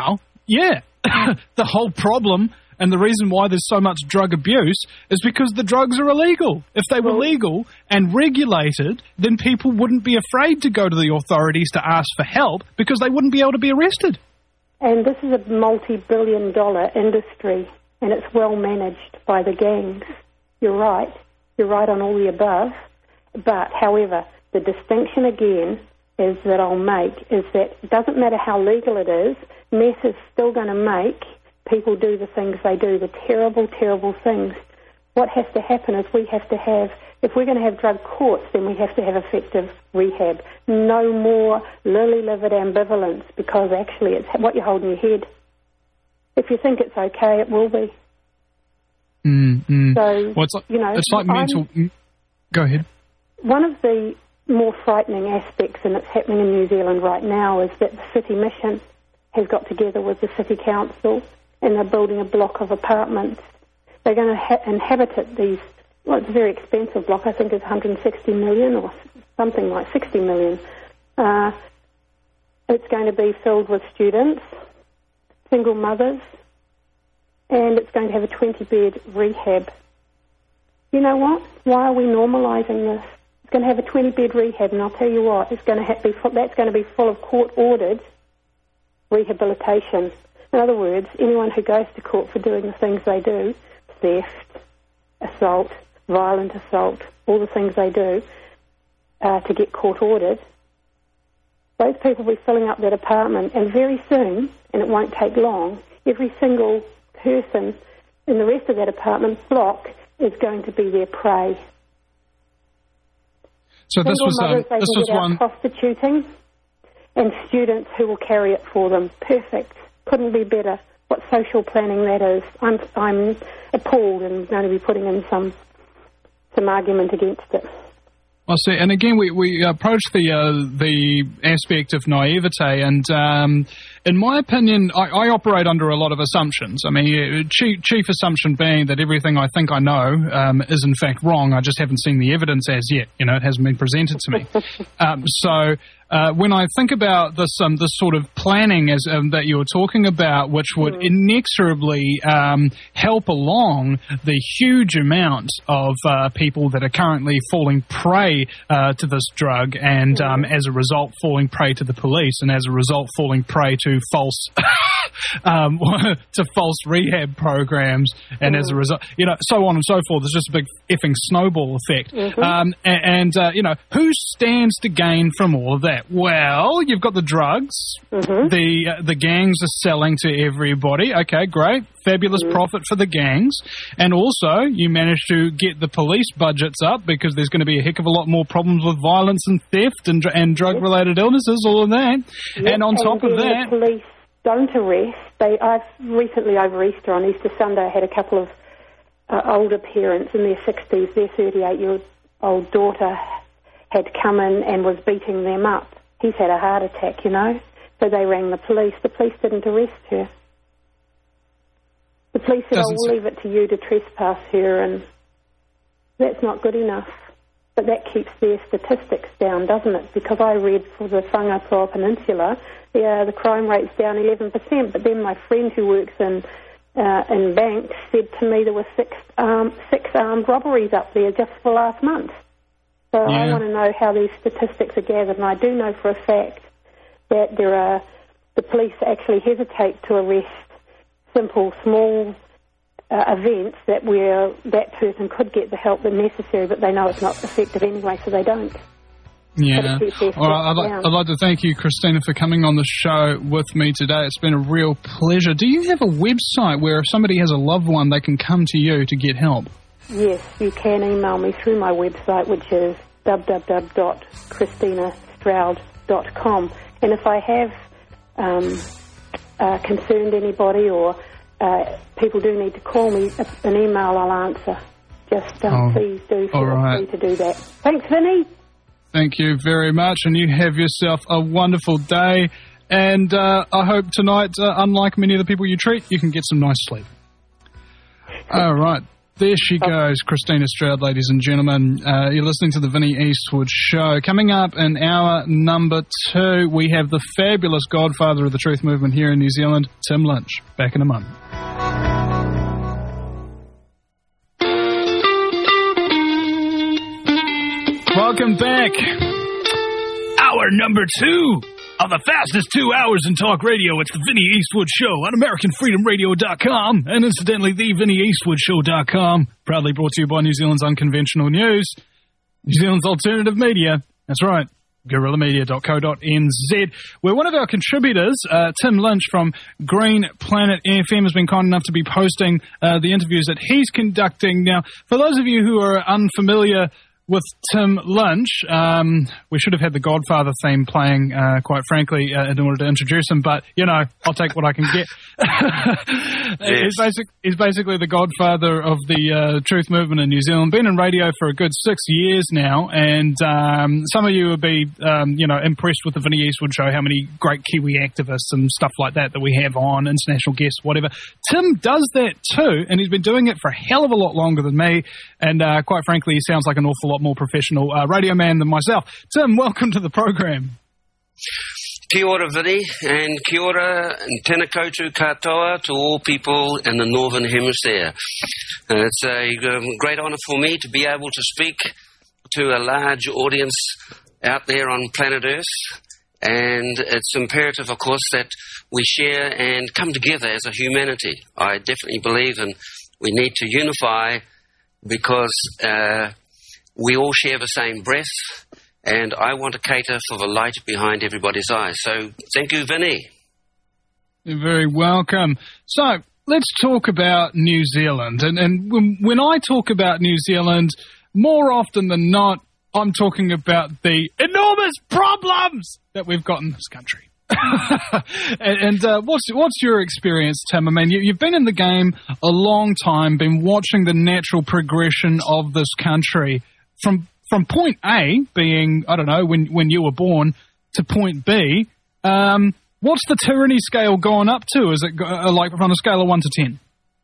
[SPEAKER 2] whole problem and the reason why there's so much drug abuse is because the drugs are illegal. If they were legal and regulated, then people wouldn't be afraid to go to the authorities to ask for help because they wouldn't be able to be arrested.
[SPEAKER 5] And this is a multi-billion-dollar industry, and it's well managed by the gangs. You're right. You're right on all the above. But, however, the distinction again is that I'll make is that it doesn't matter how legal it is, meth is still going to make people do the things they do, the terrible, terrible things. What has to happen is if we're going to have drug courts, then we have to have effective rehab. No more lily-livered ambivalence, because actually it's what you hold in your head. If you think it's okay, it will be. So,
[SPEAKER 2] it's like mental... Go ahead.
[SPEAKER 5] One of the more frightening aspects, and it's happening in New Zealand right now, is that the City Mission has got together with the City Council, and they're building a block of apartments. They're going to inhabit it, it's a very expensive block. I think it's 160 million or something like 60 million. It's going to be filled with students, single mothers, and it's going to have a 20-bed rehab. You know what? Why are we normalising this? It's going to have a 20-bed rehab, and I'll tell you what, that's going to be full of court-ordered rehabilitation. In other words, anyone who goes to court for doing the things they do, theft, assault, violent assault, all the things they do to get court-ordered, those people will be filling up that apartment, and very soon, and it won't take long, every single person in the rest of that apartment block is going to be their prey.
[SPEAKER 2] So this was one
[SPEAKER 5] prostituting, and students who will carry it for them. Perfect. Couldn't be better. What social planning that is. I'm appalled, and going to be putting in some argument against it.
[SPEAKER 2] I see, and again, we approach the aspect of naivete, and in my opinion, I operate under a lot of assumptions. I mean, chief assumption being that everything I think I know is in fact wrong. I just haven't seen the evidence as yet. It hasn't been presented to me. So when I think about this sort of planning that you were talking about, which would inexorably help along the huge amount of people that are currently falling prey to this drug, and as a result falling prey to the police, and as a result falling prey to false false rehab programs, and as a result, so on and so forth. There's just a big effing snowball effect. Who stands to gain from all of that? Well, you've got the drugs. The gangs are selling to everybody. Okay, great. Fabulous profit for the gangs. And also, you manage to get the police budgets up, because there's going to be a heck of a lot more problems with violence and theft and drug-related illnesses, all of that. And on top of that...
[SPEAKER 5] The police don't arrest. I've recently, over Easter, on Easter Sunday, I had a couple of older parents in their 60s. Their 38-year-old daughter had come in and was beating them up. He's had a heart attack, So they rang the police. The police didn't arrest her. The police said,
[SPEAKER 2] Doesn't
[SPEAKER 5] we'll leave it to you to trespass her, and that's not good enough. But that keeps their statistics down, doesn't it? Because I read for the Whangaparāoa Peninsula, the crime rate's down 11%, but then my friend who works in banks said to me there were six armed robberies up there just for last month. So I want to know how these statistics are gathered, and I do know for a fact that the police actually hesitate to arrest simple, small events where that person could get the help that's necessary, but they know it's not effective anyway, so they don't.
[SPEAKER 2] Yeah. All right, I'd like to thank you, Christina, for coming on the show with me today. It's been a real pleasure. Do you have a website where if somebody has a loved one, they can come to you to get help?
[SPEAKER 5] Yes, you can email me through my website, which is www.christinastroud.com. And if I have concerned anybody or people do need to call me, an email I'll answer. Just please do feel free to do that. Thanks, Vinny.
[SPEAKER 2] Thank you very much, and you have yourself a wonderful day. And I hope tonight, unlike many of the people you treat, you can get some nice sleep. All right. There she goes, Christina Stroud, ladies and gentlemen. You're listening to the Vinnie Eastwood Show. Coming up in hour number 2, we have the fabulous godfather of the truth movement here in New Zealand, Tim Lynch. Back in a moment. Welcome back. Hour number 2 of the fastest 2 hours in talk radio. It's the Vinnie Eastwood Show on AmericanFreedomRadio.com and incidentally, TheVinnieEastwoodShow.com. Proudly brought to you by New Zealand's Unconventional News, New Zealand's alternative media. That's right, guerrillamedia.co.nz, where one of our contributors, Tim Lynch from Green Planet FM, has been kind enough to be posting the interviews that he's conducting. Now, for those of you who are unfamiliar with Tim Lynch, we should have had the Godfather theme playing, quite frankly, in order to introduce him, but, you know, I'll take what I can get. Yes. He's basically the godfather of the truth movement in New Zealand. Been in radio for a good 6 years now, and some of you will be, impressed with the Vinnie Eastwood Show, how many great Kiwi activists and stuff like that we have on, international guests, whatever. Tim does that too, and he's been doing it for a hell of a lot longer than me, and quite frankly, he sounds like an awful lot more professional radio man than myself. Tim, welcome to the program.
[SPEAKER 7] Kia ora, Vinnie, and kia ora and tēnā koutou katoa to all people in the Northern Hemisphere. It's a great honour for me to be able to speak to a large audience out there on planet Earth, and it's imperative, of course, that we share and come together as a humanity. I definitely believe we need to unify because we all share the same breath, and I want to cater for the light behind everybody's eyes. So thank you, Vinnie.
[SPEAKER 2] You're very welcome. So let's talk about New Zealand. And when I talk about New Zealand, more often than not, I'm talking about the enormous problems that we've got in this country. and what's your experience, Tim? I mean, you've been in the game a long time, been watching the natural progression of this country from point A, being, I don't know, when you were born, to point B. What's the tyranny scale gone up to? Is it like on a scale of 1 to 10?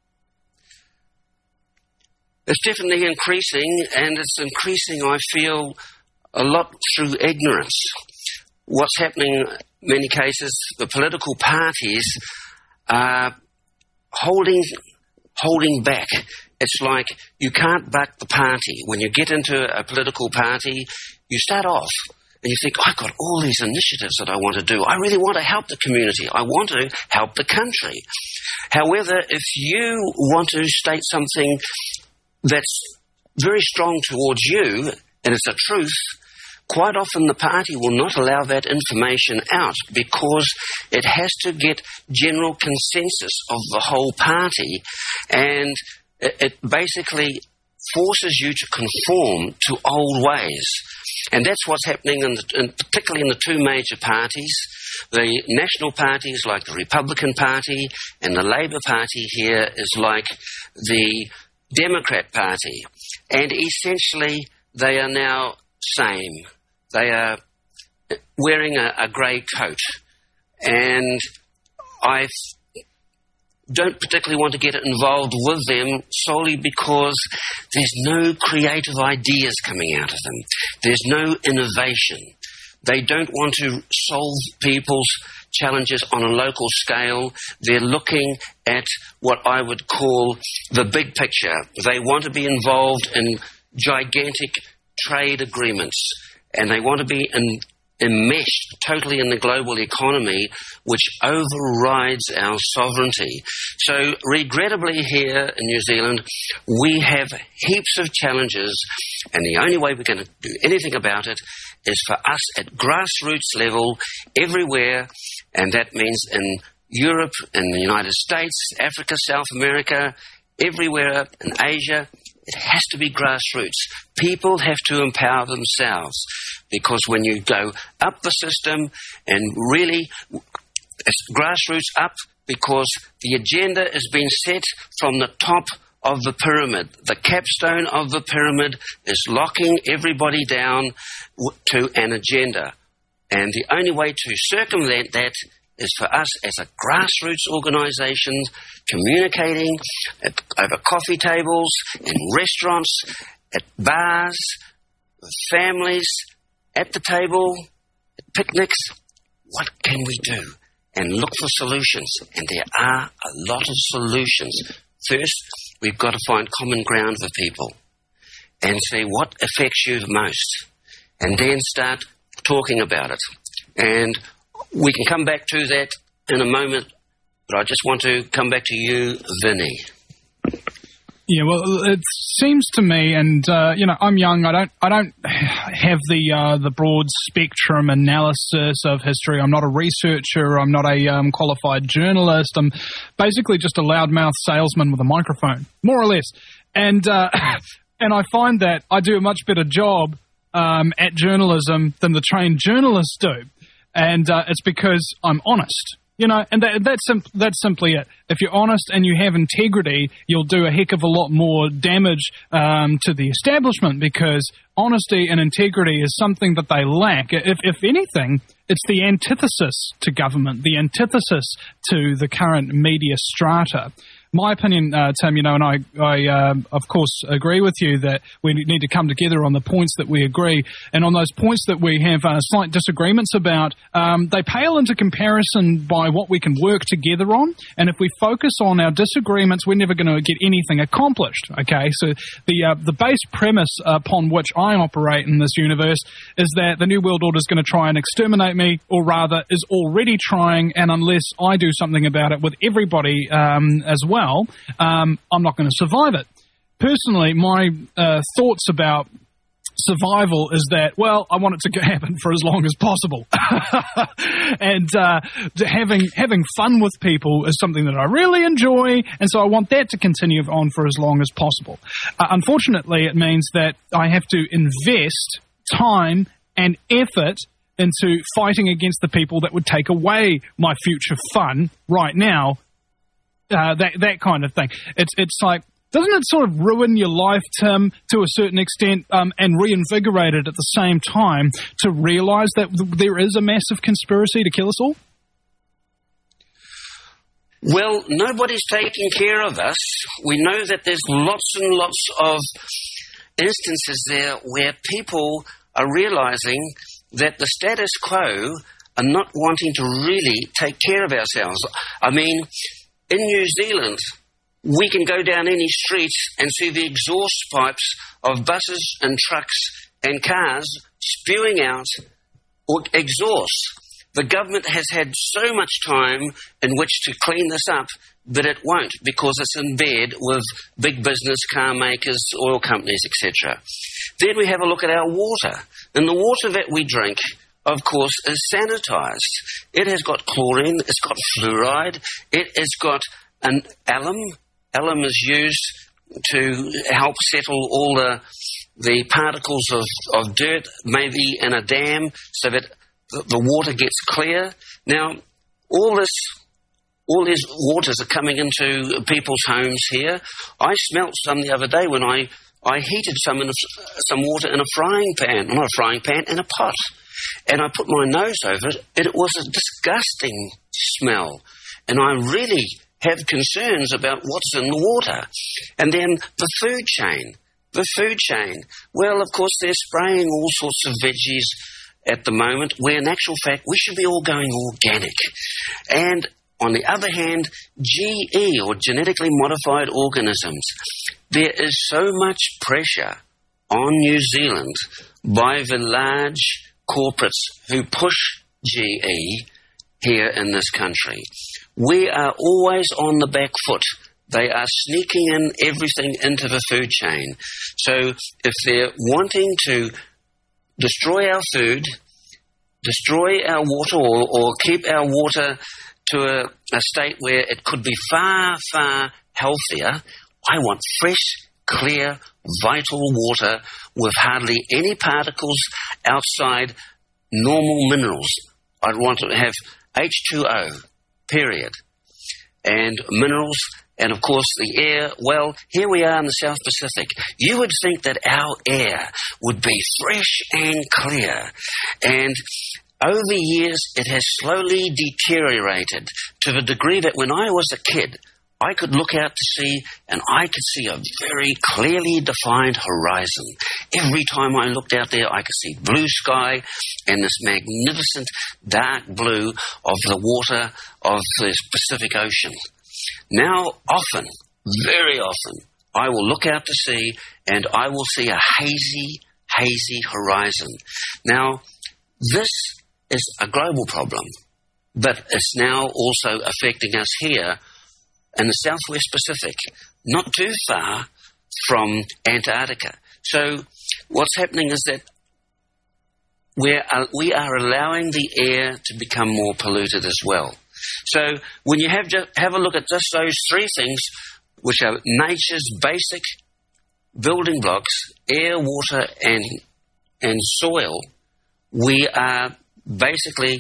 [SPEAKER 7] It's definitely increasing, and it's increasing, I feel, a lot through ignorance. What's happening in many cases, the political parties are holding back. It's like you can't buck the party. When you get into a political party, you start off and you think, I've got all these initiatives that I want to do. I really want to help the community. I want to help the country. However, if you want to state something that's very strong towards you, and it's a truth, quite often the party will not allow that information out because it has to get general consensus of the whole party, and it basically forces you to conform to old ways. And that's what's happening, particularly in the two major parties. The national parties like the Republican Party and the Labour Party here is like the Democrat Party. And essentially they are now same. They are wearing a grey coat. And don't particularly want to get involved with them solely because there's no creative ideas coming out of them. There's no innovation. They don't want to solve people's challenges on a local scale. They're looking at what I would call the big picture. They want to be involved in gigantic trade agreements, and they want to be enmeshed totally in the global economy, which overrides our sovereignty. So regrettably here in New Zealand, we have heaps of challenges, and the only way we're going to do anything about it is for us at grassroots level everywhere, and that means in Europe, in the United States, Africa, South America, everywhere in Asia. It has to be grassroots. People have to empower themselves, because when you go up the system and really it's grassroots up, because the agenda has been set from the top of the pyramid. The capstone of the pyramid is locking everybody down to an agenda. And the only way to circumvent that is for us as a grassroots organisation communicating over coffee tables, in restaurants, at bars, with families, at the table, at picnics. What can we do? And look for solutions. And there are a lot of solutions. First, we've got to find common ground for people and see what affects you the most, and then start talking about it. And we can come back to that in a moment, but I just want to come back to you, Vinny.
[SPEAKER 2] Yeah, well, it seems to me, and I'm young. I don't have the broad spectrum analysis of history. I'm not a researcher. I'm not a qualified journalist. I'm basically just a loudmouth salesman with a microphone, more or less. And and I find that I do a much better job at journalism than the trained journalists do. And it's because I'm honest, and that's simply it. If you're honest and you have integrity, you'll do a heck of a lot more damage to the establishment, because honesty and integrity is something that they lack. If anything, it's the antithesis to government, the antithesis to the current media strata. My opinion, Tim, and I of course agree with you that we need to come together on the points that we agree, and on those points that we have slight disagreements about, they pale into comparison by what we can work together on. And if we focus on our disagreements, we're never going to get anything accomplished. Okay, so the base premise upon which I operate in this universe is that the New World Order is going to try and exterminate me, or rather is already trying, and unless I do something about it with everybody as well, I'm not going to survive it. Personally, my thoughts about survival is that, well, I want it to happen for as long as possible. And having fun with people is something that I really enjoy, and so I want that to continue on for as long as possible. Unfortunately, it means that I have to invest time and effort into fighting against the people that would take away my future fun right now. That kind of thing. It's like, doesn't it sort of ruin your life, Tim, to a certain extent, and reinvigorate it at the same time to realise that there is a massive conspiracy to kill us all?
[SPEAKER 7] Well, nobody's taking care of us. We know that there's lots and lots of instances there where people are realising that the status quo are not wanting to really take care of ourselves. I mean, in New Zealand, we can go down any street and see the exhaust pipes of buses and trucks and cars spewing out exhaust. The government has had so much time in which to clean this up, but it won't, because it's in bed with big business, car makers, oil companies, etc. Then we have a look at our water. And the water that we drink, of course, is sanitised. It has got chlorine, it's got fluoride, it has got an alum. Alum is used to help settle all the particles of dirt, maybe in a dam, so that the water gets clear. Now, all these waters are coming into people's homes here. I smelt some the other day when I heated some water in a frying pan, not a frying pan, in a pot. And I put my nose over it, and it was a disgusting smell. And I really have concerns about what's in the water. And then the food chain. The food chain. Well, of course, they're spraying all sorts of veggies at the moment, where in actual fact we should be all going organic. And on the other hand, GE, or genetically modified organisms. There is so much pressure on New Zealand by the large corporates who push GE here in this country. We are always on the back foot. They are sneaking in everything into the food chain. So if they're wanting to destroy our food, destroy our water, or keep our water to a state where it could be far, far healthier, I want fresh, clear, vital water with hardly any particles outside normal minerals. I'd want to have H2O, period. And minerals, and of course the air. Well, here we are in the South Pacific. You would think that our air would be fresh and clear. And over the years, it has slowly deteriorated to the degree that when I was a kid, I could look out to sea and I could see a very clearly defined horizon. Every time I looked out there, I could see blue sky and this magnificent dark blue of the water of the Pacific Ocean. Now, often, very often, I will look out to sea and I will see a hazy, hazy horizon. Now, this is a global problem, but it's now also affecting us here in the Southwest Pacific, not too far from Antarctica. So what's happening is that we are allowing the air to become more polluted as well. So when you have a look at just those three things, which are nature's basic building blocks, air, water, and soil, we are basically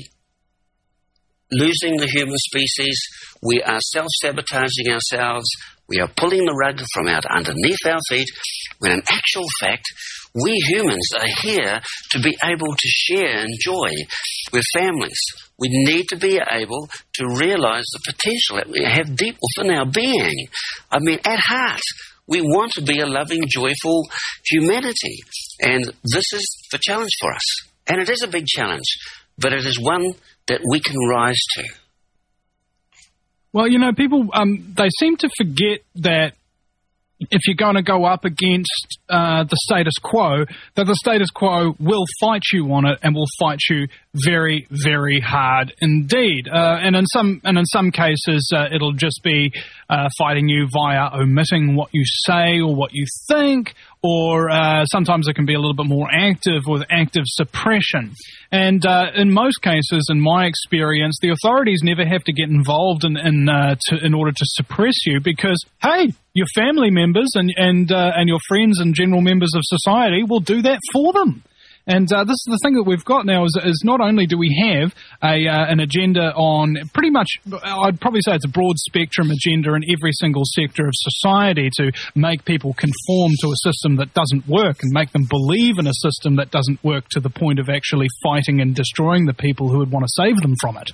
[SPEAKER 7] losing the human species. We are self-sabotaging ourselves. We are pulling the rug from out underneath our feet, when in actual fact, we humans are here to be able to share and joy with families. We need to be able to realize the potential that we have deep within our being. I mean, at heart, we want to be a loving, joyful humanity. And this is the challenge for us. And it is a big challenge, but it is one that we can rise to.
[SPEAKER 2] Well, you know, people, they seem to forget that if you're going to go up against the status quo, that the status quo will fight you on it and will fight you very, very hard indeed. And in some cases, it'll just be fighting you via omitting what you say or what you think, or sometimes it can be a little bit more active with active suppression. And in most cases, in my experience, the authorities never have to get involved in order to suppress you, because, hey, your family members and your friends and general members of society will do that for them. And this is the thing that we've got now is not only do we have an agenda on pretty much, I'd probably say it's a broad spectrum agenda in every single sector of society to make people conform to a system that doesn't work and make them believe in a system that doesn't work to the point of actually fighting and destroying the people who would want to save them from it.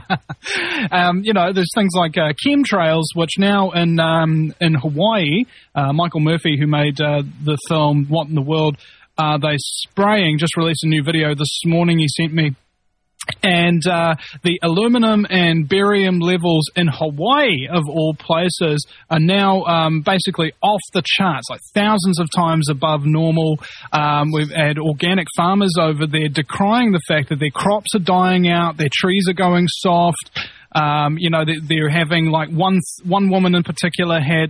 [SPEAKER 2] You know, there's things like chemtrails, which now in Hawaii, Michael Murphy, who made the film What in the World Are They Spraying, just released a new video this morning he sent me. And the aluminum and barium levels in Hawaii, of all places, are now basically off the charts, like thousands of times above normal. We've had organic farmers over there decrying the fact that their crops are dying out, their trees are going soft. You know, they're having, like, one woman in particular had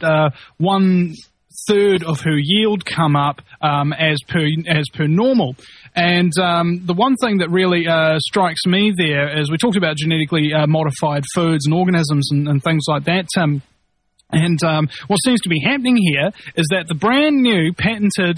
[SPEAKER 2] 1/3 of her yield come up as per normal. And the one thing that really strikes me there is we talked about genetically modified foods and organisms and things like that. And what seems to be happening here is that the brand new patented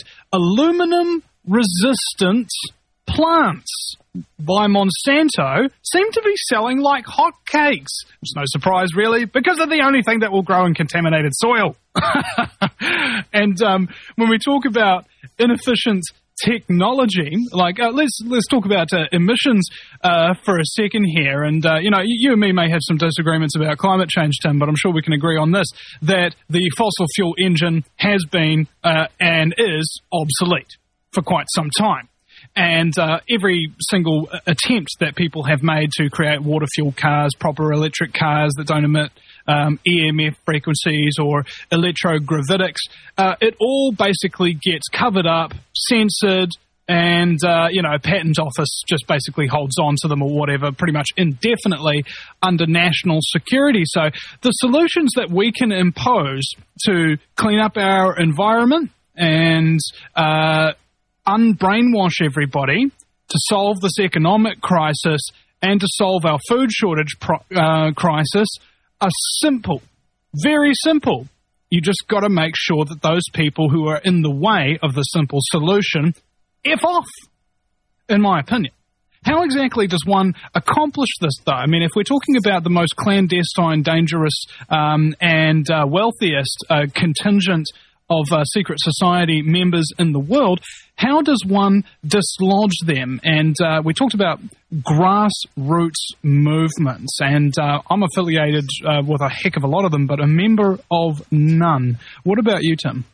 [SPEAKER 2] aluminum-resistant plants by Monsanto seem to be selling like hotcakes. It's no surprise, really, because they're the only thing that will grow in contaminated soil. And when we talk about inefficient technology, like let's talk about emissions for a second here. And you and me may have some disagreements about climate change, Tim, but I'm sure we can agree on this: that the fossil fuel engine has been and is obsolete for quite some time. And every single attempt that people have made to create water-fueled cars, proper electric cars that don't emit EMF frequencies or electrogravitics, it all basically gets covered up, censored, and, a patent office just basically holds on to them or whatever pretty much indefinitely under national security. So the solutions that we can impose to clean up our environment and unbrainwash everybody, to solve this economic crisis and to solve our food shortage crisis are simple, very simple. You just got to make sure that those people who are in the way of the simple solution F off, in my opinion. How exactly does one accomplish this, though? I mean, if we're talking about the most clandestine, dangerous, and wealthiest contingent of secret society members in the world, how does one dislodge them? And we talked about grassroots movements, and I'm affiliated with a heck of a lot of them, but a member of none. What about you, Tim?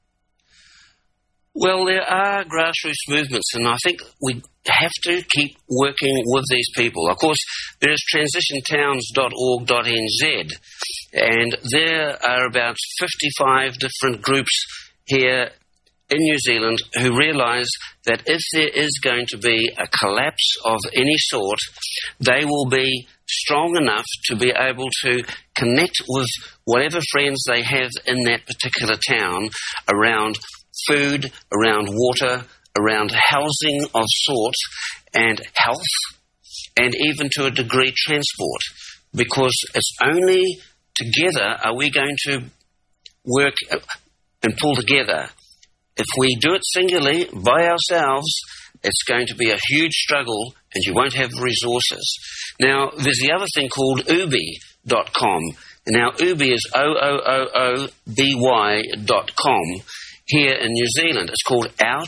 [SPEAKER 7] Well, there are grassroots movements, and I think we have to keep working with these people. Of course, there is transitiontowns.org.nz, and there are about 55 different groups here in New Zealand who realise that if there is going to be a collapse of any sort, they will be strong enough to be able to connect with whatever friends they have in that particular town around food, around water, around housing of sorts, and health, and even to a degree transport. Because it's only together are we going to work and pull together. If we do it singularly, by ourselves, it's going to be a huge struggle and you won't have resources. Now, there's the other thing called Ooby.com. Now, Ooby is OOOOBY.com. Here in New Zealand, it's called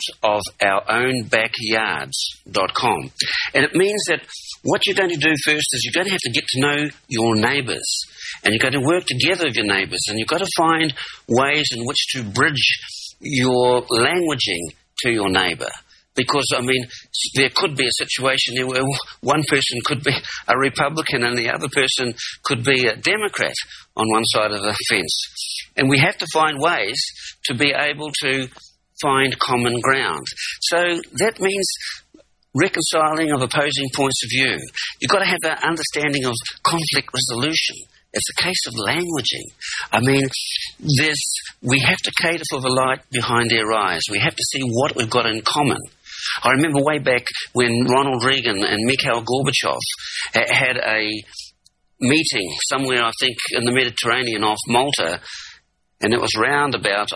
[SPEAKER 7] outofourownbackyards.com. And it means that what you're going to do first is you're going to have to get to know your neighbours. And you're going to work together with your neighbours. And you've got to find ways in which to bridge your languaging to your neighbour. Because, I mean, there could be a situation here where one person could be a Republican and the other person could be a Democrat on one side of the fence. And we have to find ways to be able to find common ground. So that means reconciling of opposing points of view. You've got to have that understanding of conflict resolution. It's a case of languaging. I mean, we have to cater for the light behind their eyes. We have to see what we've got in common. I remember way back when Ronald Reagan and Mikhail Gorbachev had a meeting somewhere, I think, in the Mediterranean off Malta, and it was round about,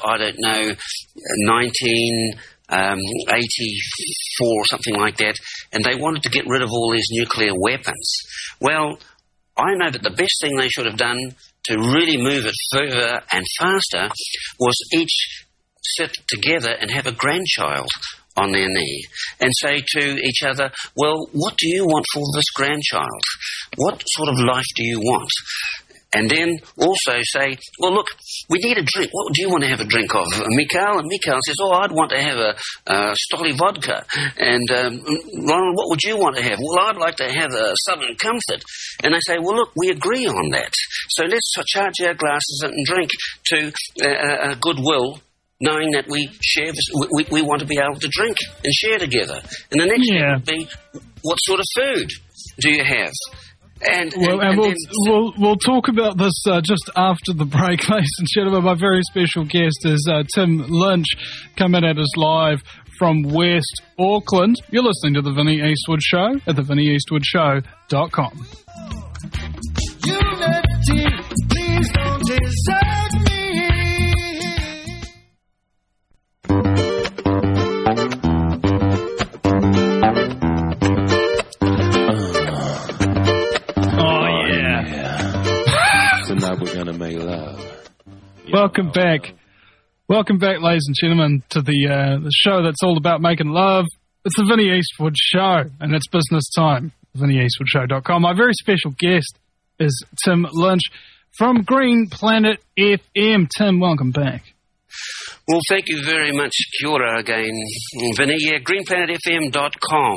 [SPEAKER 7] 1984 or something like that, and they wanted to get rid of all these nuclear weapons. Well, I know that the best thing they should have done to really move it further and faster was each sit together and have a grandchild on their knee and say to each other, well, what do you want for this grandchild? What sort of life do you want? And then also say, well, look, we need a drink. What do you want to have a drink of, Mikhail? And Mikhail says, oh, I'd want to have a Stoli vodka. And Ronald, what would you want to have? Well, I'd like to have a Southern Comfort. And they say, well, look, we agree on that. So let's charge our glasses and drink to goodwill, knowing that we share this, we want to be able to drink and share together. And the next thing would be, what sort of food do you have? We'll talk about this just after the break, ladies and gentlemen. My very special guest is Tim Lynch, coming at us live from West Auckland. You're listening to The Vinnie Eastwood Show at thevinnieeastwoodshow.com.
[SPEAKER 1] Unity, please don't desert me.
[SPEAKER 6] Tonight we're gonna make love.
[SPEAKER 2] Welcome back, Welcome back, ladies and gentlemen, to the show that's all about making love. It's the Vinnie Eastwood Show, and it's business time. VinnieEastwoodShow.com. My very special guest is Tim Lynch from Green Planet FM. Tim, welcome back.
[SPEAKER 7] Well, thank you very much. Kia ora again, Vinnie. Yeah, greenplanetfm.com.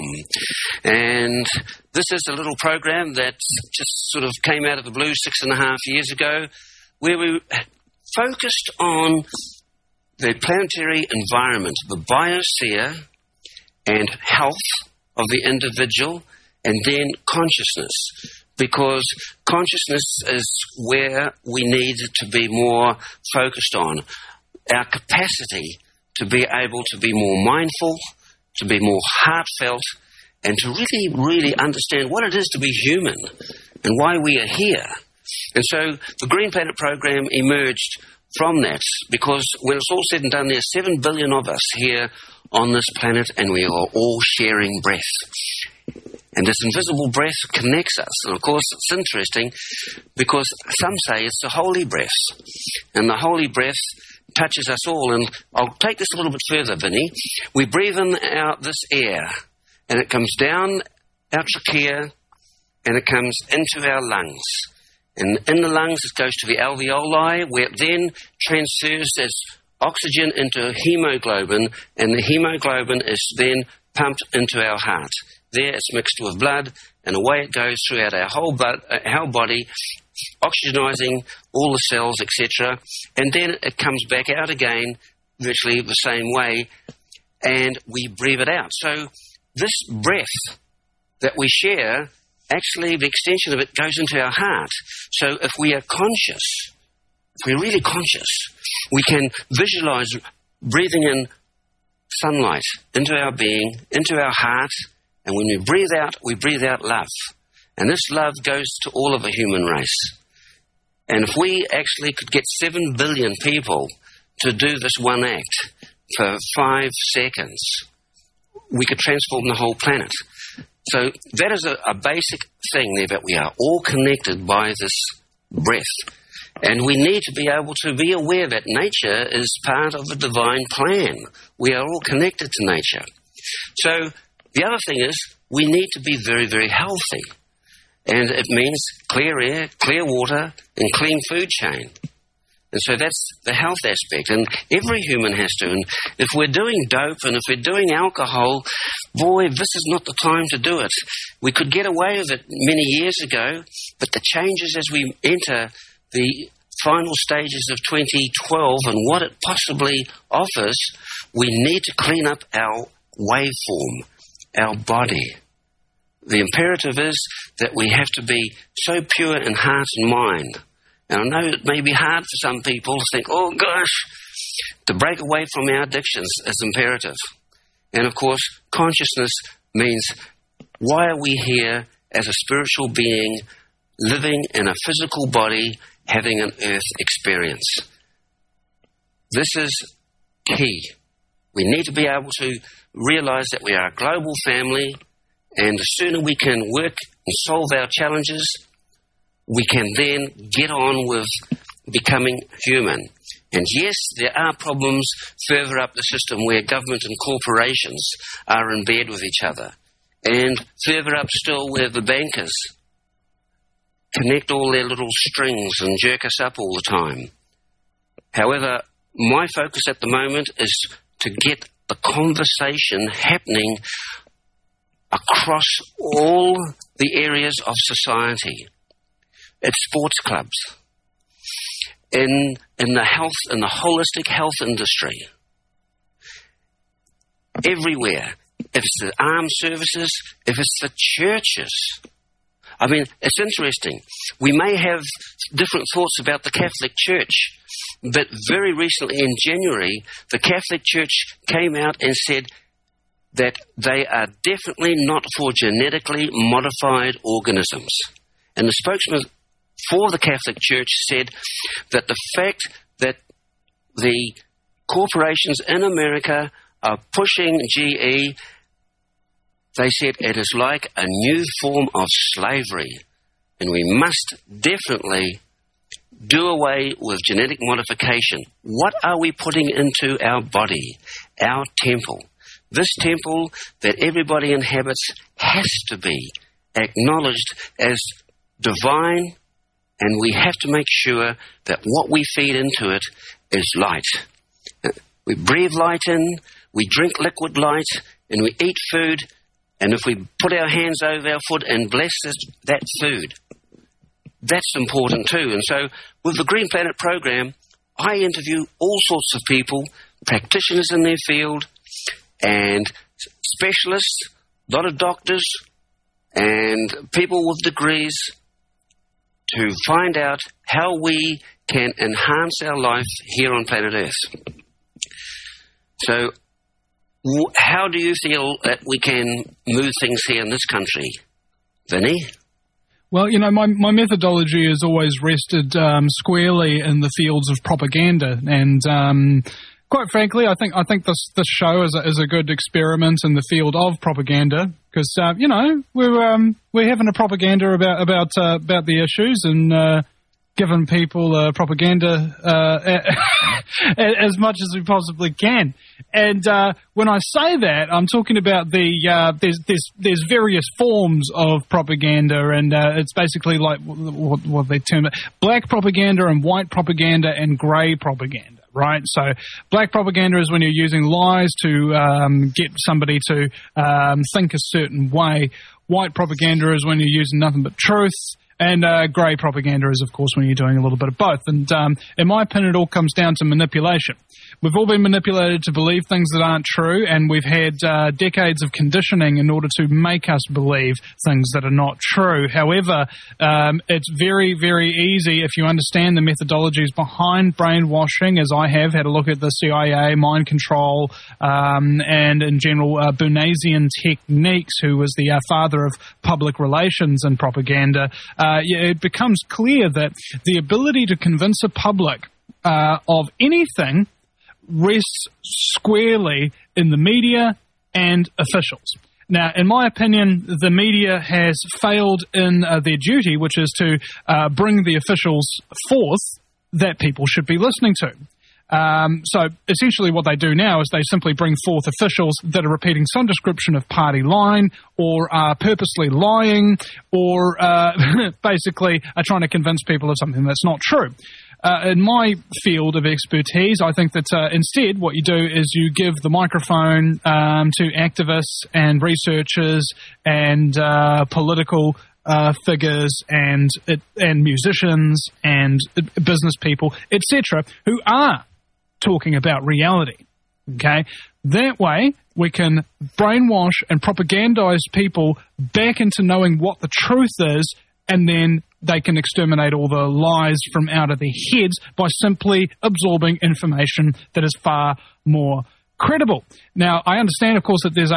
[SPEAKER 7] And this is a little program that just sort of came out of the blue 6.5 years ago, where we focused on the planetary environment, the biosphere and health of the individual, and then consciousness. Because consciousness is where we need to be more focused on. Our capacity to be able to be more mindful, to be more heartfelt, and to really, really understand what it is to be human and why we are here. And so the Green Planet program emerged from that, because when it's all said and done, there's 7 billion of us here on this planet, and we are all sharing breath. And this invisible breath connects us. And of course, it's interesting because some say it's the holy breath. And the holy breath touches us all. And I'll take this a little bit further, Vinnie. We breathe in out this air, and it comes down our trachea, and it comes into our lungs. And in the lungs, it goes to the alveoli, where it then transfers as oxygen into hemoglobin, and the hemoglobin is then pumped into our heart. There it's mixed with blood, and away it goes throughout our whole body, oxygenizing all the cells, etc. And then it comes back out again, virtually the same way, and we breathe it out. So this breath that we share, actually the extension of it goes into our heart. So if we are conscious, if we're really conscious, we can visualize breathing in sunlight into our being, into our heart, and when we breathe out love. And this love goes to all of the human race. And if we actually could get 7 billion people to do this one act for 5 seconds, we could transform the whole planet. So that is a basic thing there, that we are all connected by this breath. And we need to be able to be aware that nature is part of the divine plan. We are all connected to nature. So the other thing is we need to be very, very healthy. And it means clear air, clear water, and clean food chain. And so that's the health aspect. And every human has to. And if we're doing dope and if we're doing alcohol, boy, this is not the time to do it. We could get away with it many years ago, but the changes as we enter the final stages of 2012 and what it possibly offers, we need to clean up our waveform, our body. The imperative is that we have to be so pure in heart and mind. And I know it may be hard for some people to think, oh gosh, to break away from our addictions is imperative. And of course, consciousness means, why are we here as a spiritual being, living in a physical body, having an earth experience? This is key. We need to be able to realize that we are a global family, and the sooner we can work and solve our challenges, we can then get on with becoming human. And yes, there are problems further up the system where government and corporations are in bed with each other. And further up still where the bankers connect all their little strings and jerk us up all the time. However, my focus at the moment is to get the conversation happening across all the areas of society. At sports clubs, in the health, in the holistic health industry, everywhere. If it's the armed services, if it's the churches. I mean, it's interesting. We may have different thoughts about the Catholic Church, but very recently in January, the Catholic Church came out and said that they are definitely not for genetically modified organisms. And the spokesman for the Catholic Church said that the fact that the corporations in America are pushing GE, they said it is like a new form of slavery, and we must definitely do away with genetic modification. What are we putting into our body, our temple? This temple that everybody inhabits has to be acknowledged as divine, and we have to make sure that what we feed into it is light. We breathe light in, we drink liquid light, and we eat food, and if we put our hands over our food and bless that food, that's important too. And so with the Green Planet program, I interview all sorts of people, practitioners in their field, and specialists, a lot of doctors, and people with degrees to find out how we can enhance our life here on planet Earth. So how do you feel that we can move things here in this country, Vinny?
[SPEAKER 2] Well, my methodology has always rested squarely in the fields of propaganda, and quite frankly, I think this show is a good experiment in the field of propaganda, because we're having a propaganda about the issues and giving people propaganda as much as we possibly can. And when I say that, I'm talking about there's various forms of propaganda, and it's basically like what they term it: black propaganda and white propaganda and grey propaganda. Right, so black propaganda is when you're using lies to get somebody to think a certain way. White propaganda is when you're using nothing but truth. And grey propaganda is, of course, when you're doing a little bit of both. And in my opinion, it all comes down to manipulation. We've all been manipulated to believe things that aren't true, and we've had decades of conditioning in order to make us believe things that are not true. However, it's very, very easy if you understand the methodologies behind brainwashing, as I have had a look at the CIA, mind control, and in general, Bunasian techniques, who was the father of public relations and propaganda. It becomes clear that the ability to convince a public of anything rests squarely in the media and officials. Now, in my opinion, the media has failed in their duty, which is to bring the officials forth that people should be listening to. So essentially what they do now is they simply bring forth officials that are repeating some description of party line, or are purposely lying, or basically are trying to convince people of something that's not true. In my field of expertise, I think that instead what you do is you give the microphone to activists and researchers and political figures and musicians and business people, etc., who are talking about reality. Okay? That way, we can brainwash and propagandize people back into knowing what the truth is, and then they can exterminate all the lies from out of their heads by simply absorbing information that is far more credible. Now, I understand, of course, that there's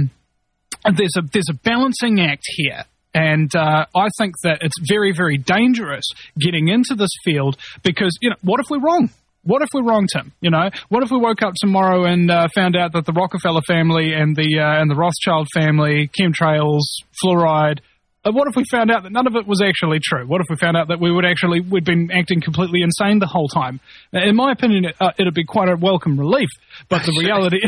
[SPEAKER 2] a balancing act here. And I think that it's very, very dangerous getting into this field because, what if we're wrong? What if we're wrong, Tim? What if we woke up tomorrow and found out that the Rockefeller family and the Rothschild family, chemtrails, fluoride, what if we found out that none of it was actually true? What if we found out that we'd been acting completely insane the whole time? Now, in my opinion, it'd be quite a welcome relief. But the reality...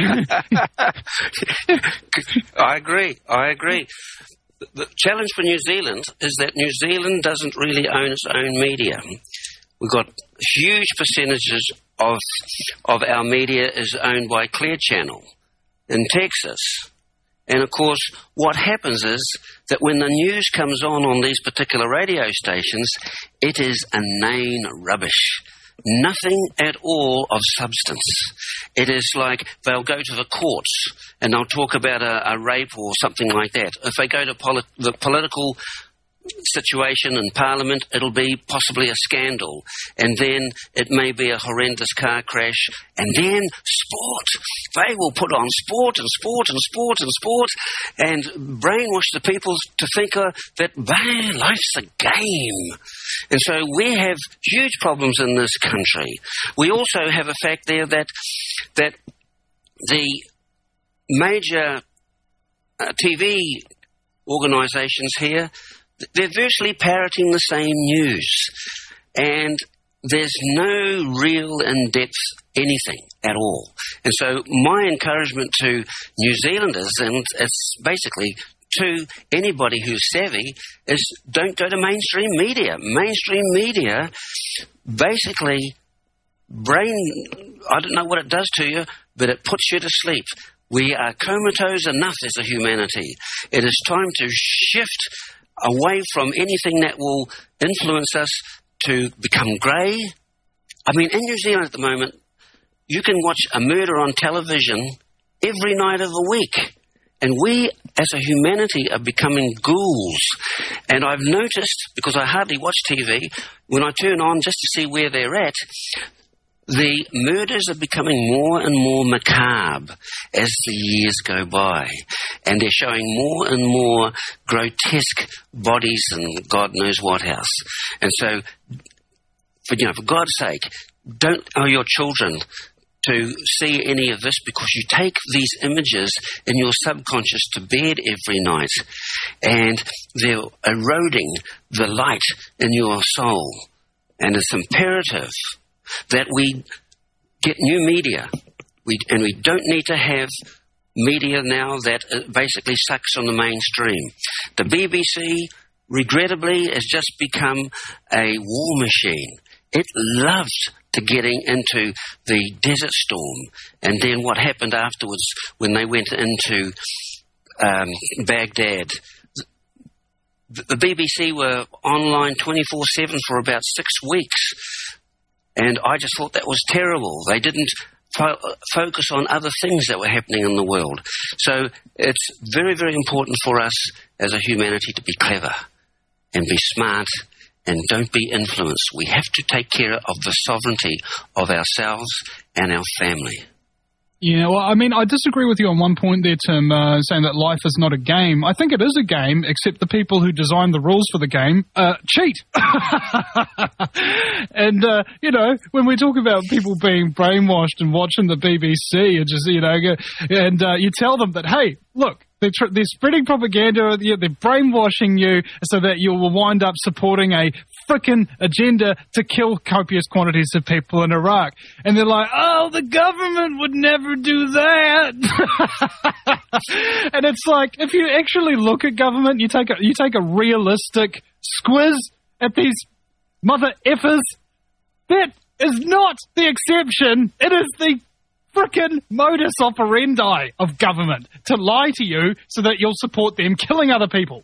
[SPEAKER 7] I agree. The challenge for New Zealand is that New Zealand doesn't really own its own media. We've got huge percentages of our media is owned by Clear Channel in Texas. And, of course, what happens is that when the news comes on these particular radio stations, it is inane rubbish. Nothing at all of substance. It is like they'll go to the courts and they'll talk about a rape or something like that. If they go to the political situation in Parliament, it'll be possibly a scandal, and then it may be a horrendous car crash, and then sport. They will put on sport and sport and sport and sport and brainwash the people to think that life's a game. And so we have huge problems in this country. We also have a fact there that the major TV organisations here, they're virtually parroting the same news. And there's no real in-depth anything at all. And so my encouragement to New Zealanders, and it's basically to anybody who's savvy, is don't go to mainstream media. Mainstream media basically I don't know what it does to you, but it puts you to sleep. We are comatose enough as a humanity. It is time to shift away from anything that will influence us to become grey. I mean, in New Zealand at the moment, you can watch a murder on television every night of the week. And we, as a humanity, are becoming ghouls. And I've noticed, because I hardly watch TV, when I turn on just to see where they're at, the murders are becoming more and more macabre as the years go by. And they're showing more and more grotesque bodies and God knows what else. And so, for God's sake, don't allow your children to see any of this, because you take these images in your subconscious to bed every night and they're eroding the light in your soul. And it's imperative that we get new media. And we don't need to have media now that basically sucks on the mainstream. The BBC, regrettably, has just become a war machine. It loved to getting into the Desert Storm, and then what happened afterwards when they went into Baghdad. The BBC were online 24/7 for about 6 weeks, and I just thought that was terrible. They didn't focus on other things that were happening in the world. So it's very, very important for us as a humanity to be clever and be smart and don't be influenced. We have to take care of the sovereignty of ourselves and our family.
[SPEAKER 2] Yeah, well, I mean, I disagree with you on one point there, Tim, saying that life is not a game. I think it is a game, except the people who design the rules for the game cheat. And, when we talk about people being brainwashed and watching the BBC and just, and you tell them that, hey, look, they're spreading propaganda, they're brainwashing you so that you will wind up supporting a frickin' agenda to kill copious quantities of people in Iraq. And they're like, oh, the government would never do that. And it's like, if you actually look at government, you take a realistic squiz at these mother effers, that is not the exception. It is the frickin' modus operandi of government to lie to you so that you'll support them killing other people.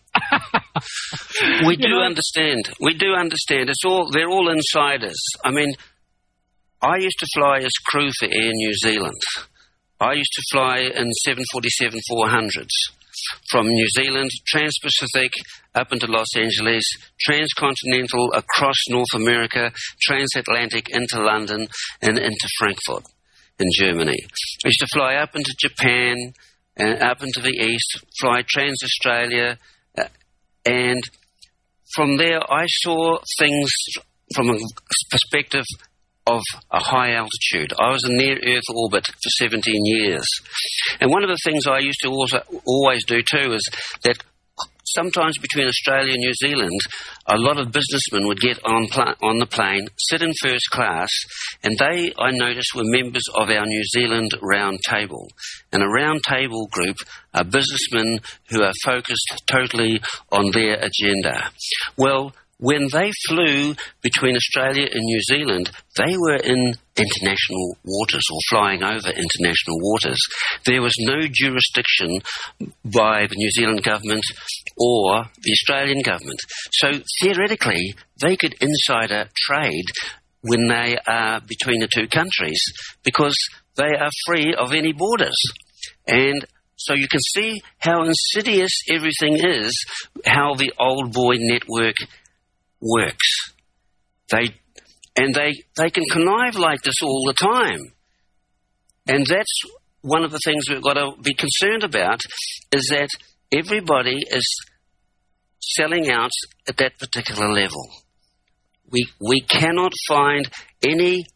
[SPEAKER 7] We do understand. They're all insiders. I mean, I used to fly as crew for Air New Zealand. I used to fly in 747-400s from New Zealand, Trans-Pacific, up into Los Angeles, transcontinental across North America, transatlantic into London and into Frankfurt in Germany. I used to fly up into Japan and up into the east, fly Trans-Australia, and from there I saw things from a perspective of a high altitude. I was in near-Earth orbit for 17 years. And one of the things I used to always do too is that sometimes between Australia and New Zealand, a lot of businessmen would get on the plane, sit in first class, and they, I noticed, were members of our New Zealand Round Table. And a Round Table group are businessmen who are focused totally on their agenda. Well, when they flew between Australia and New Zealand, they were in international waters or flying over international waters. There was no jurisdiction by the New Zealand government or the Australian government. So theoretically, they could insider trade when they are between the two countries because they are free of any borders. And so you can see how insidious everything is, how the old boy network works. They can connive like this all the time. And that's one of the things we've got to be concerned about, is that everybody is selling out at that particular level. We cannot find any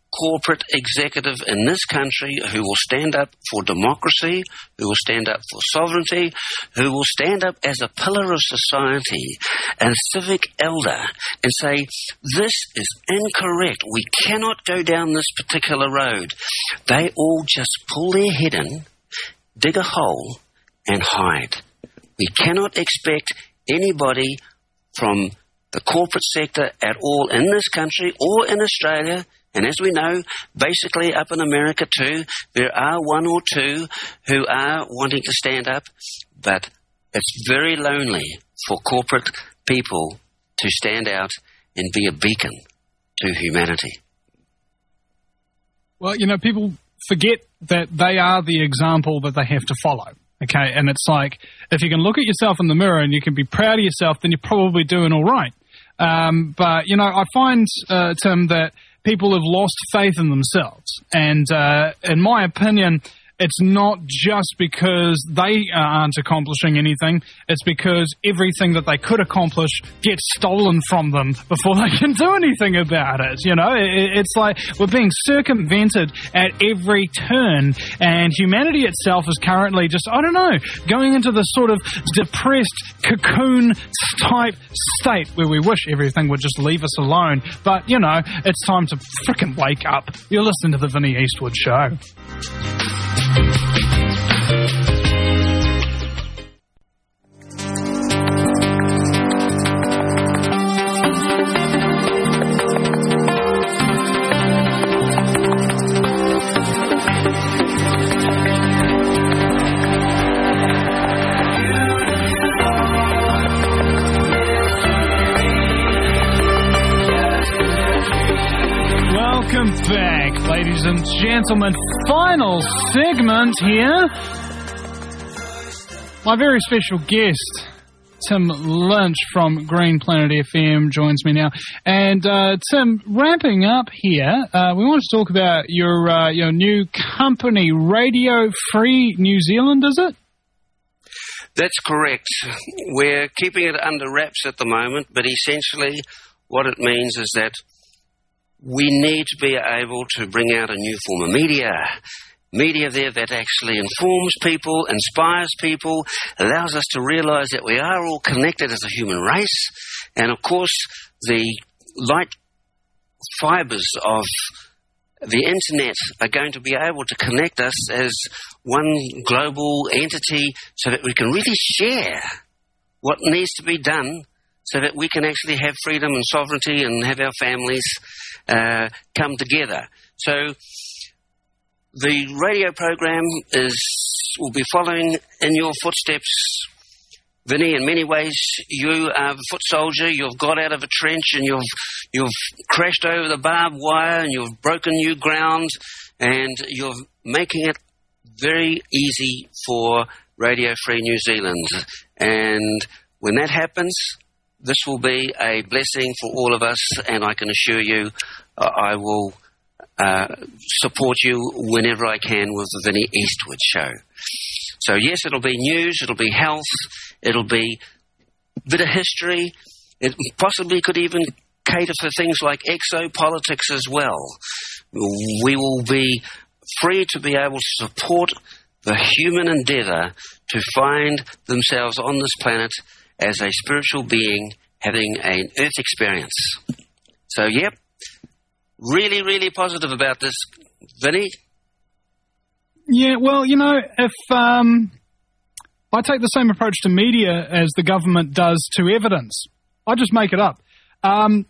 [SPEAKER 7] corporate executive in this country who will stand up for democracy, who will stand up for sovereignty, who will stand up as a pillar of society and civic elder and say, this is incorrect. We cannot go down this particular road. They all just pull their head in, dig a hole, and hide. We cannot expect anybody from the corporate sector at all in this country or in Australia, and as we know, basically up in America too, there are one or two who are wanting to stand up, but it's very lonely for corporate people to stand out and be a beacon to humanity.
[SPEAKER 2] Well, people forget that they are the example that they have to follow. Okay, and it's like, if you can look at yourself in the mirror and you can be proud of yourself, then you're probably doing all right. But, I find, Tim, that people have lost faith in themselves. And in my opinion, it's not just because they aren't accomplishing anything. It's because everything that they could accomplish gets stolen from them before they can do anything about it. It's like we're being circumvented at every turn, and humanity itself is currently just, going into this sort of depressed cocoon type state where we wish everything would just leave us alone. But, it's time to frickin' wake up. You're listening to the Vinnie Eastwood Show. Welcome back, ladies and gentlemen. Final segment here. My very special guest, Tim Lynch from Green Planet FM, joins me now. And Tim, wrapping up here, we want to talk about your new company, Radio Free New Zealand, is it?
[SPEAKER 7] That's correct. We're keeping it under wraps at the moment, but essentially what it means is that we need to be able to bring out a new form of media there that actually informs people, inspires people, allows us to realize that we are all connected as a human race. And of course, the light fibers of the internet are going to be able to connect us as one global entity so that we can really share what needs to be done so that we can actually have freedom and sovereignty and have our families come together. So the radio program will be following in your footsteps, Vinnie. In many ways, you are a foot soldier. You've got out of a trench and you've crashed over the barbed wire and you've broken new ground, and you're making it very easy for Radio Free New Zealand. And when that happens, this will be a blessing for all of us, and I can assure you I will support you whenever I can with the Vinnie Eastwood Show. So yes, it'll be news, it'll be health, it'll be a bit of history. It possibly could even cater for things like exopolitics as well. We will be free to be able to support the human endeavour to find themselves on this planet as a spiritual being having an earth experience. So, yep, really, really positive about this, Vinnie.
[SPEAKER 2] Yeah, well, if I take the same approach to media as the government does to evidence, I just make it up.
[SPEAKER 7] Well,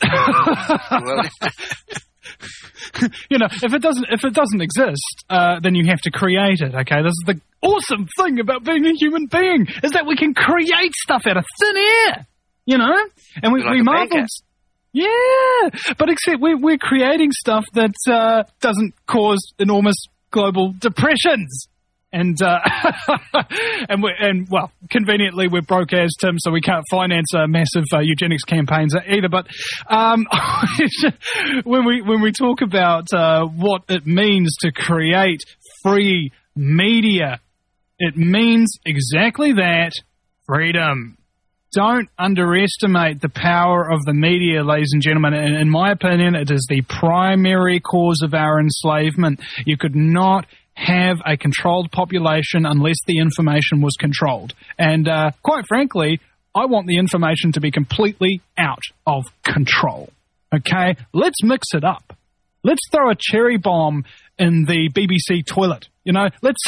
[SPEAKER 2] if it doesn't exist, then you have to create it. Okay, this is the awesome thing about being a human being, is that we can create stuff out of thin air. And we marvel. Yeah, but except we're creating stuff that doesn't cause enormous global depressions. And well, conveniently we're broke as Tim, so we can't finance massive eugenics campaigns either. But when we talk about what it means to create free media, it means exactly that: freedom. don't underestimate the power of the media, ladies and gentlemen. In my opinion, it is the primary cause of our enslavement. You could not have a controlled population unless the information was controlled. And quite frankly, I want the information to be completely out of control. Okay? Let's mix it up. Let's throw a cherry bomb in the BBC toilet. You know, let's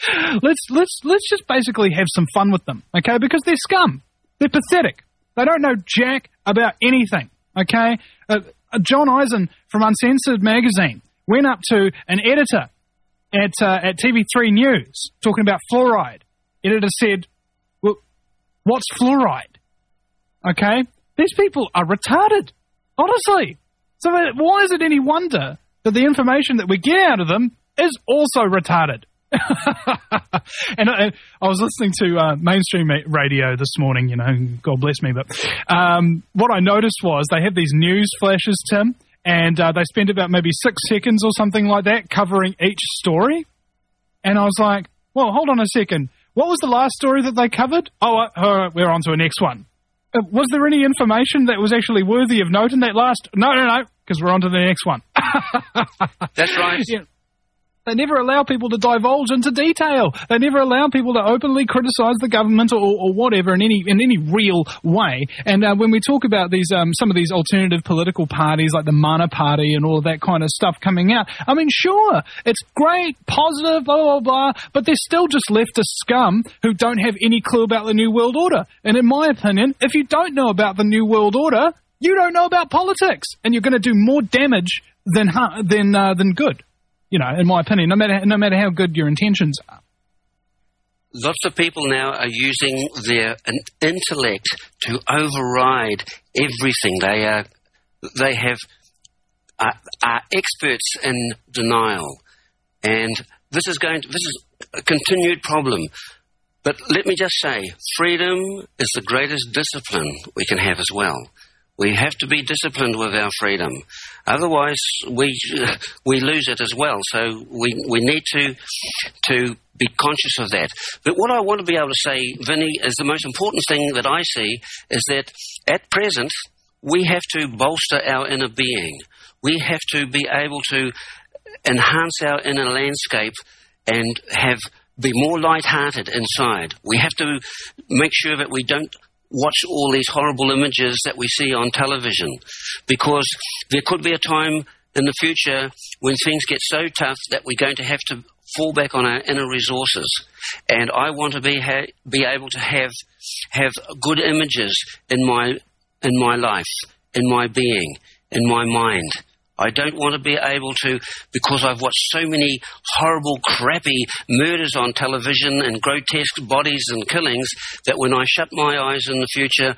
[SPEAKER 2] just basically have some fun with them. Okay? Because they're scum. They're pathetic. They don't know jack about anything, okay? John Eisen from Uncensored magazine went up to an editor at TV3 News talking about fluoride. Editor said, well, what's fluoride? Okay? These people are retarded, honestly. So why is it any wonder that the information that we get out of them is also retarded? And I was listening to mainstream radio this morning, you know, God bless me, but what I noticed was they have these news flashes, Tim, and they spend about maybe 6 seconds or something like that covering each story. And I was like, well, hold on a second. What was the last story that they covered? Oh, we're on to the next one. Was there any information that was actually worthy of note in that last? No, because we're on to the next one.
[SPEAKER 7] That's right.
[SPEAKER 2] Yeah. They never allow people to divulge into detail. They never allow people to openly criticise the government or whatever in any real way. And when we talk about these some of these alternative political parties like the Mana Party and all of that kind of stuff coming out, I mean, sure, it's great, positive, blah, blah, blah, but they're still just leftist scum who don't have any clue about the New World Order. And in my opinion, if you don't know about the New World Order, you don't know about politics, and you're going to do more damage than good. You know, in my opinion, no matter how good your intentions are.
[SPEAKER 7] Lots of people now are using their intellect to override everything. They are experts in denial, and this is a continued problem. But let me just say, freedom is the greatest discipline we can have as well. We have to be disciplined with our freedom. Otherwise, we lose it as well. So we need to be conscious of that. But what I want to be able to say, Vinny, is the most important thing that I see is that at present, we have to bolster our inner being. We have to be able to enhance our inner landscape and be more light-hearted inside. We have to make sure that we don't watch all these horrible images that we see on television, because there could be a time in the future when things get so tough that we're going to have to fall back on our inner resources. And I want to be able to have good images in my life, in my being, in my mind. I don't want to be able to, because I've watched so many horrible, crappy murders on television and grotesque bodies and killings, that when I shut my eyes in the future,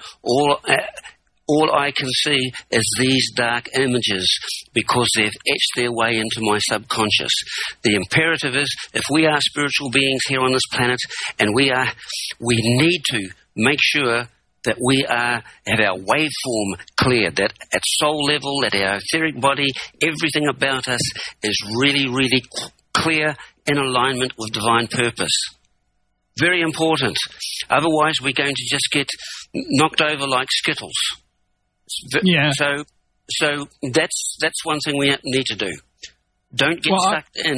[SPEAKER 7] all I can see is these dark images, because they've etched their way into my subconscious. The imperative is, if we are spiritual beings here on this planet, and we need to make sure that we have our waveform clear, that at soul level, that our etheric body, everything about us is really, really clear in alignment with divine purpose. Very important. Otherwise, we're going to just get knocked over like Skittles.
[SPEAKER 2] Yeah.
[SPEAKER 7] So that's one thing we need to do. Don't get sucked in.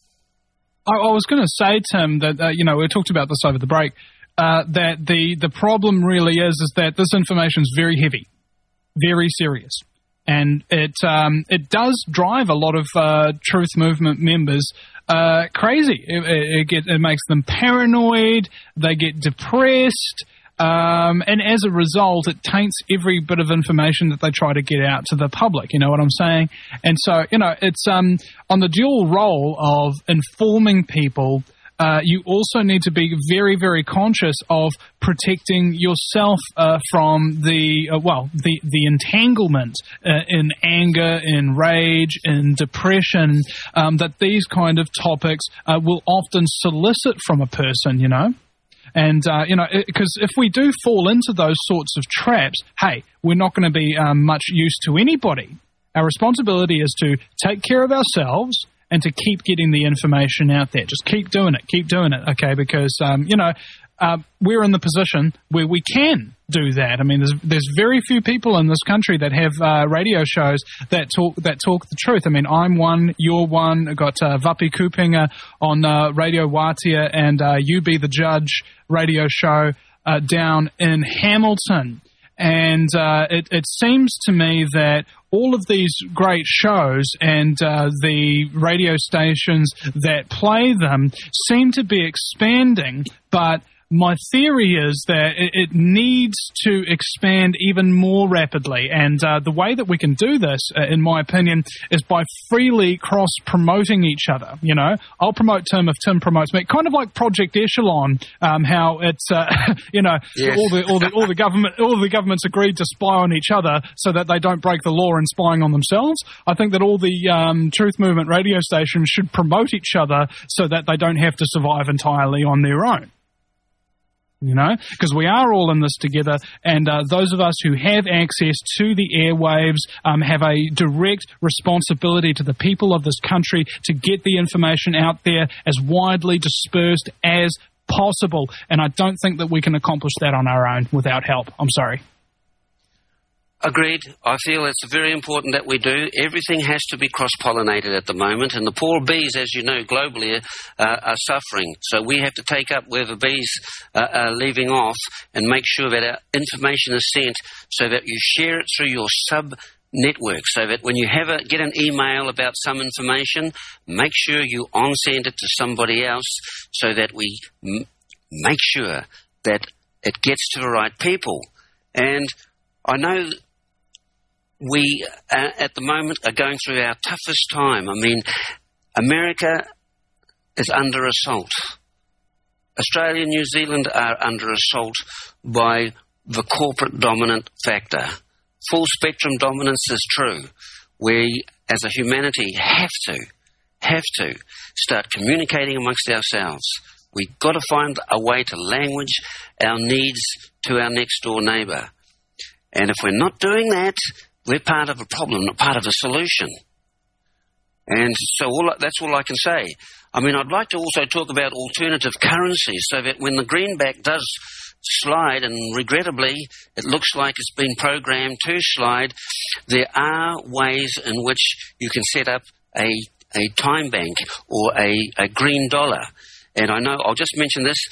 [SPEAKER 2] I was going to say, Tim, that we talked about this over the break. That the problem really is that this information is very heavy, very serious, and it does drive a lot of Truth Movement members crazy. It makes them paranoid. They get depressed, and as a result, it taints every bit of information that they try to get out to the public. You know what I'm saying? And so it's on the dual role of informing people. You also need to be very, very conscious of protecting yourself from the entanglement in anger, in rage, in depression, that these kind of topics will often solicit from a person, you know. And, because if we do fall into those sorts of traps, hey, we're not going to be much use to anybody. Our responsibility is to take care of ourselves and to keep getting the information out there. Just keep doing it, okay? Because, we're in the position where we can do that. I mean, there's very few people in this country that have radio shows that talk the truth. I mean, I'm one, you're one. I got Vapi Kupinga on Radio Watia and You Be the Judge radio show down in Hamilton. And it seems to me that all of these great shows and the radio stations that play them seem to be expanding, but my theory is that it needs to expand even more rapidly. And the way that we can do this, in my opinion, is by freely cross-promoting each other. You know, I'll promote Tim if Tim promotes me. Kind of like Project Echelon, how it's, you know, yes. all the governments agreed to spy on each other so that they don't break the law in spying on themselves. I think that all the Truth Movement radio stations should promote each other so that they don't have to survive entirely on their own. You know, because we are all in this together, and those of us who have access to the airwaves have a direct responsibility to the people of this country to get the information out there as widely dispersed as possible. And I don't think that we can accomplish that on our own without help. I'm sorry.
[SPEAKER 7] Agreed. I feel it's very important that we do. Everything has to be cross-pollinated at the moment, and the poor bees, as you know, globally are suffering. So we have to take up where the bees are leaving off and make sure that our information is sent so that you share it through your sub-network, so that when you get an email about some information, make sure you on-send it to somebody else so that we make sure that it gets to the right people. And I know we, at the moment, are going through our toughest time. I mean, America is under assault. Australia and New Zealand are under assault by the corporate dominant factor. Full spectrum dominance is true. We, as a humanity, have to start communicating amongst ourselves. We've got to find a way to language our needs to our next door neighbour. And if we're not doing that, we're part of a problem, not part of a solution. And so that's all I can say. I mean, I'd like to also talk about alternative currencies so that when the greenback does slide, and regrettably it looks like it's been programmed to slide, there are ways in which you can set up a time bank or a green dollar. And I know, I'll just mention this,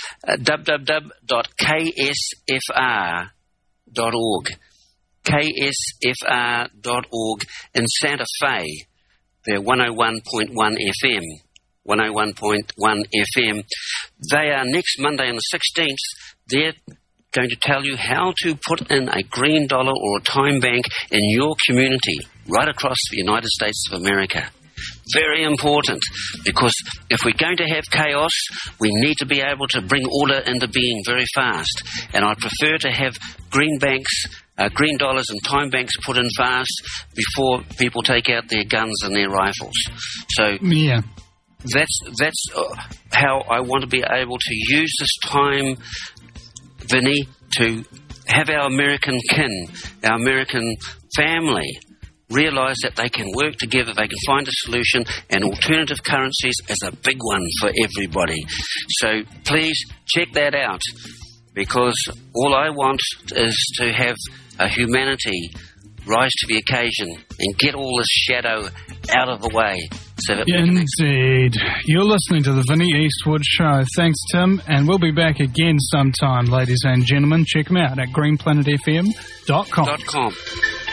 [SPEAKER 7] www.ksfr.org. ksfr.org in Santa Fe. They're 101.1 FM. 101.1 FM. They are next Monday on the 16th. They're going to tell you how to put in a green dollar or a time bank in your community right across the United States of America. Very important, because if we're going to have chaos, we need to be able to bring order into being very fast. And I prefer to have green banks, green dollars and time banks put in fast before people take out their guns and their rifles. So
[SPEAKER 2] yeah,
[SPEAKER 7] that's how I want to be able to use this time, Vinny, to have our American kin, our American family, realise that they can work together, they can find a solution, and alternative currencies is a big one for everybody. So please check that out, because all I want is to have a humanity rise to the occasion and get all this shadow out of the way. So that
[SPEAKER 2] Indeed. You're listening to the Vinny Eastwood Show. Thanks, Tim, and we'll be back again sometime, ladies and gentlemen. Check them out at greenplanetfm.com.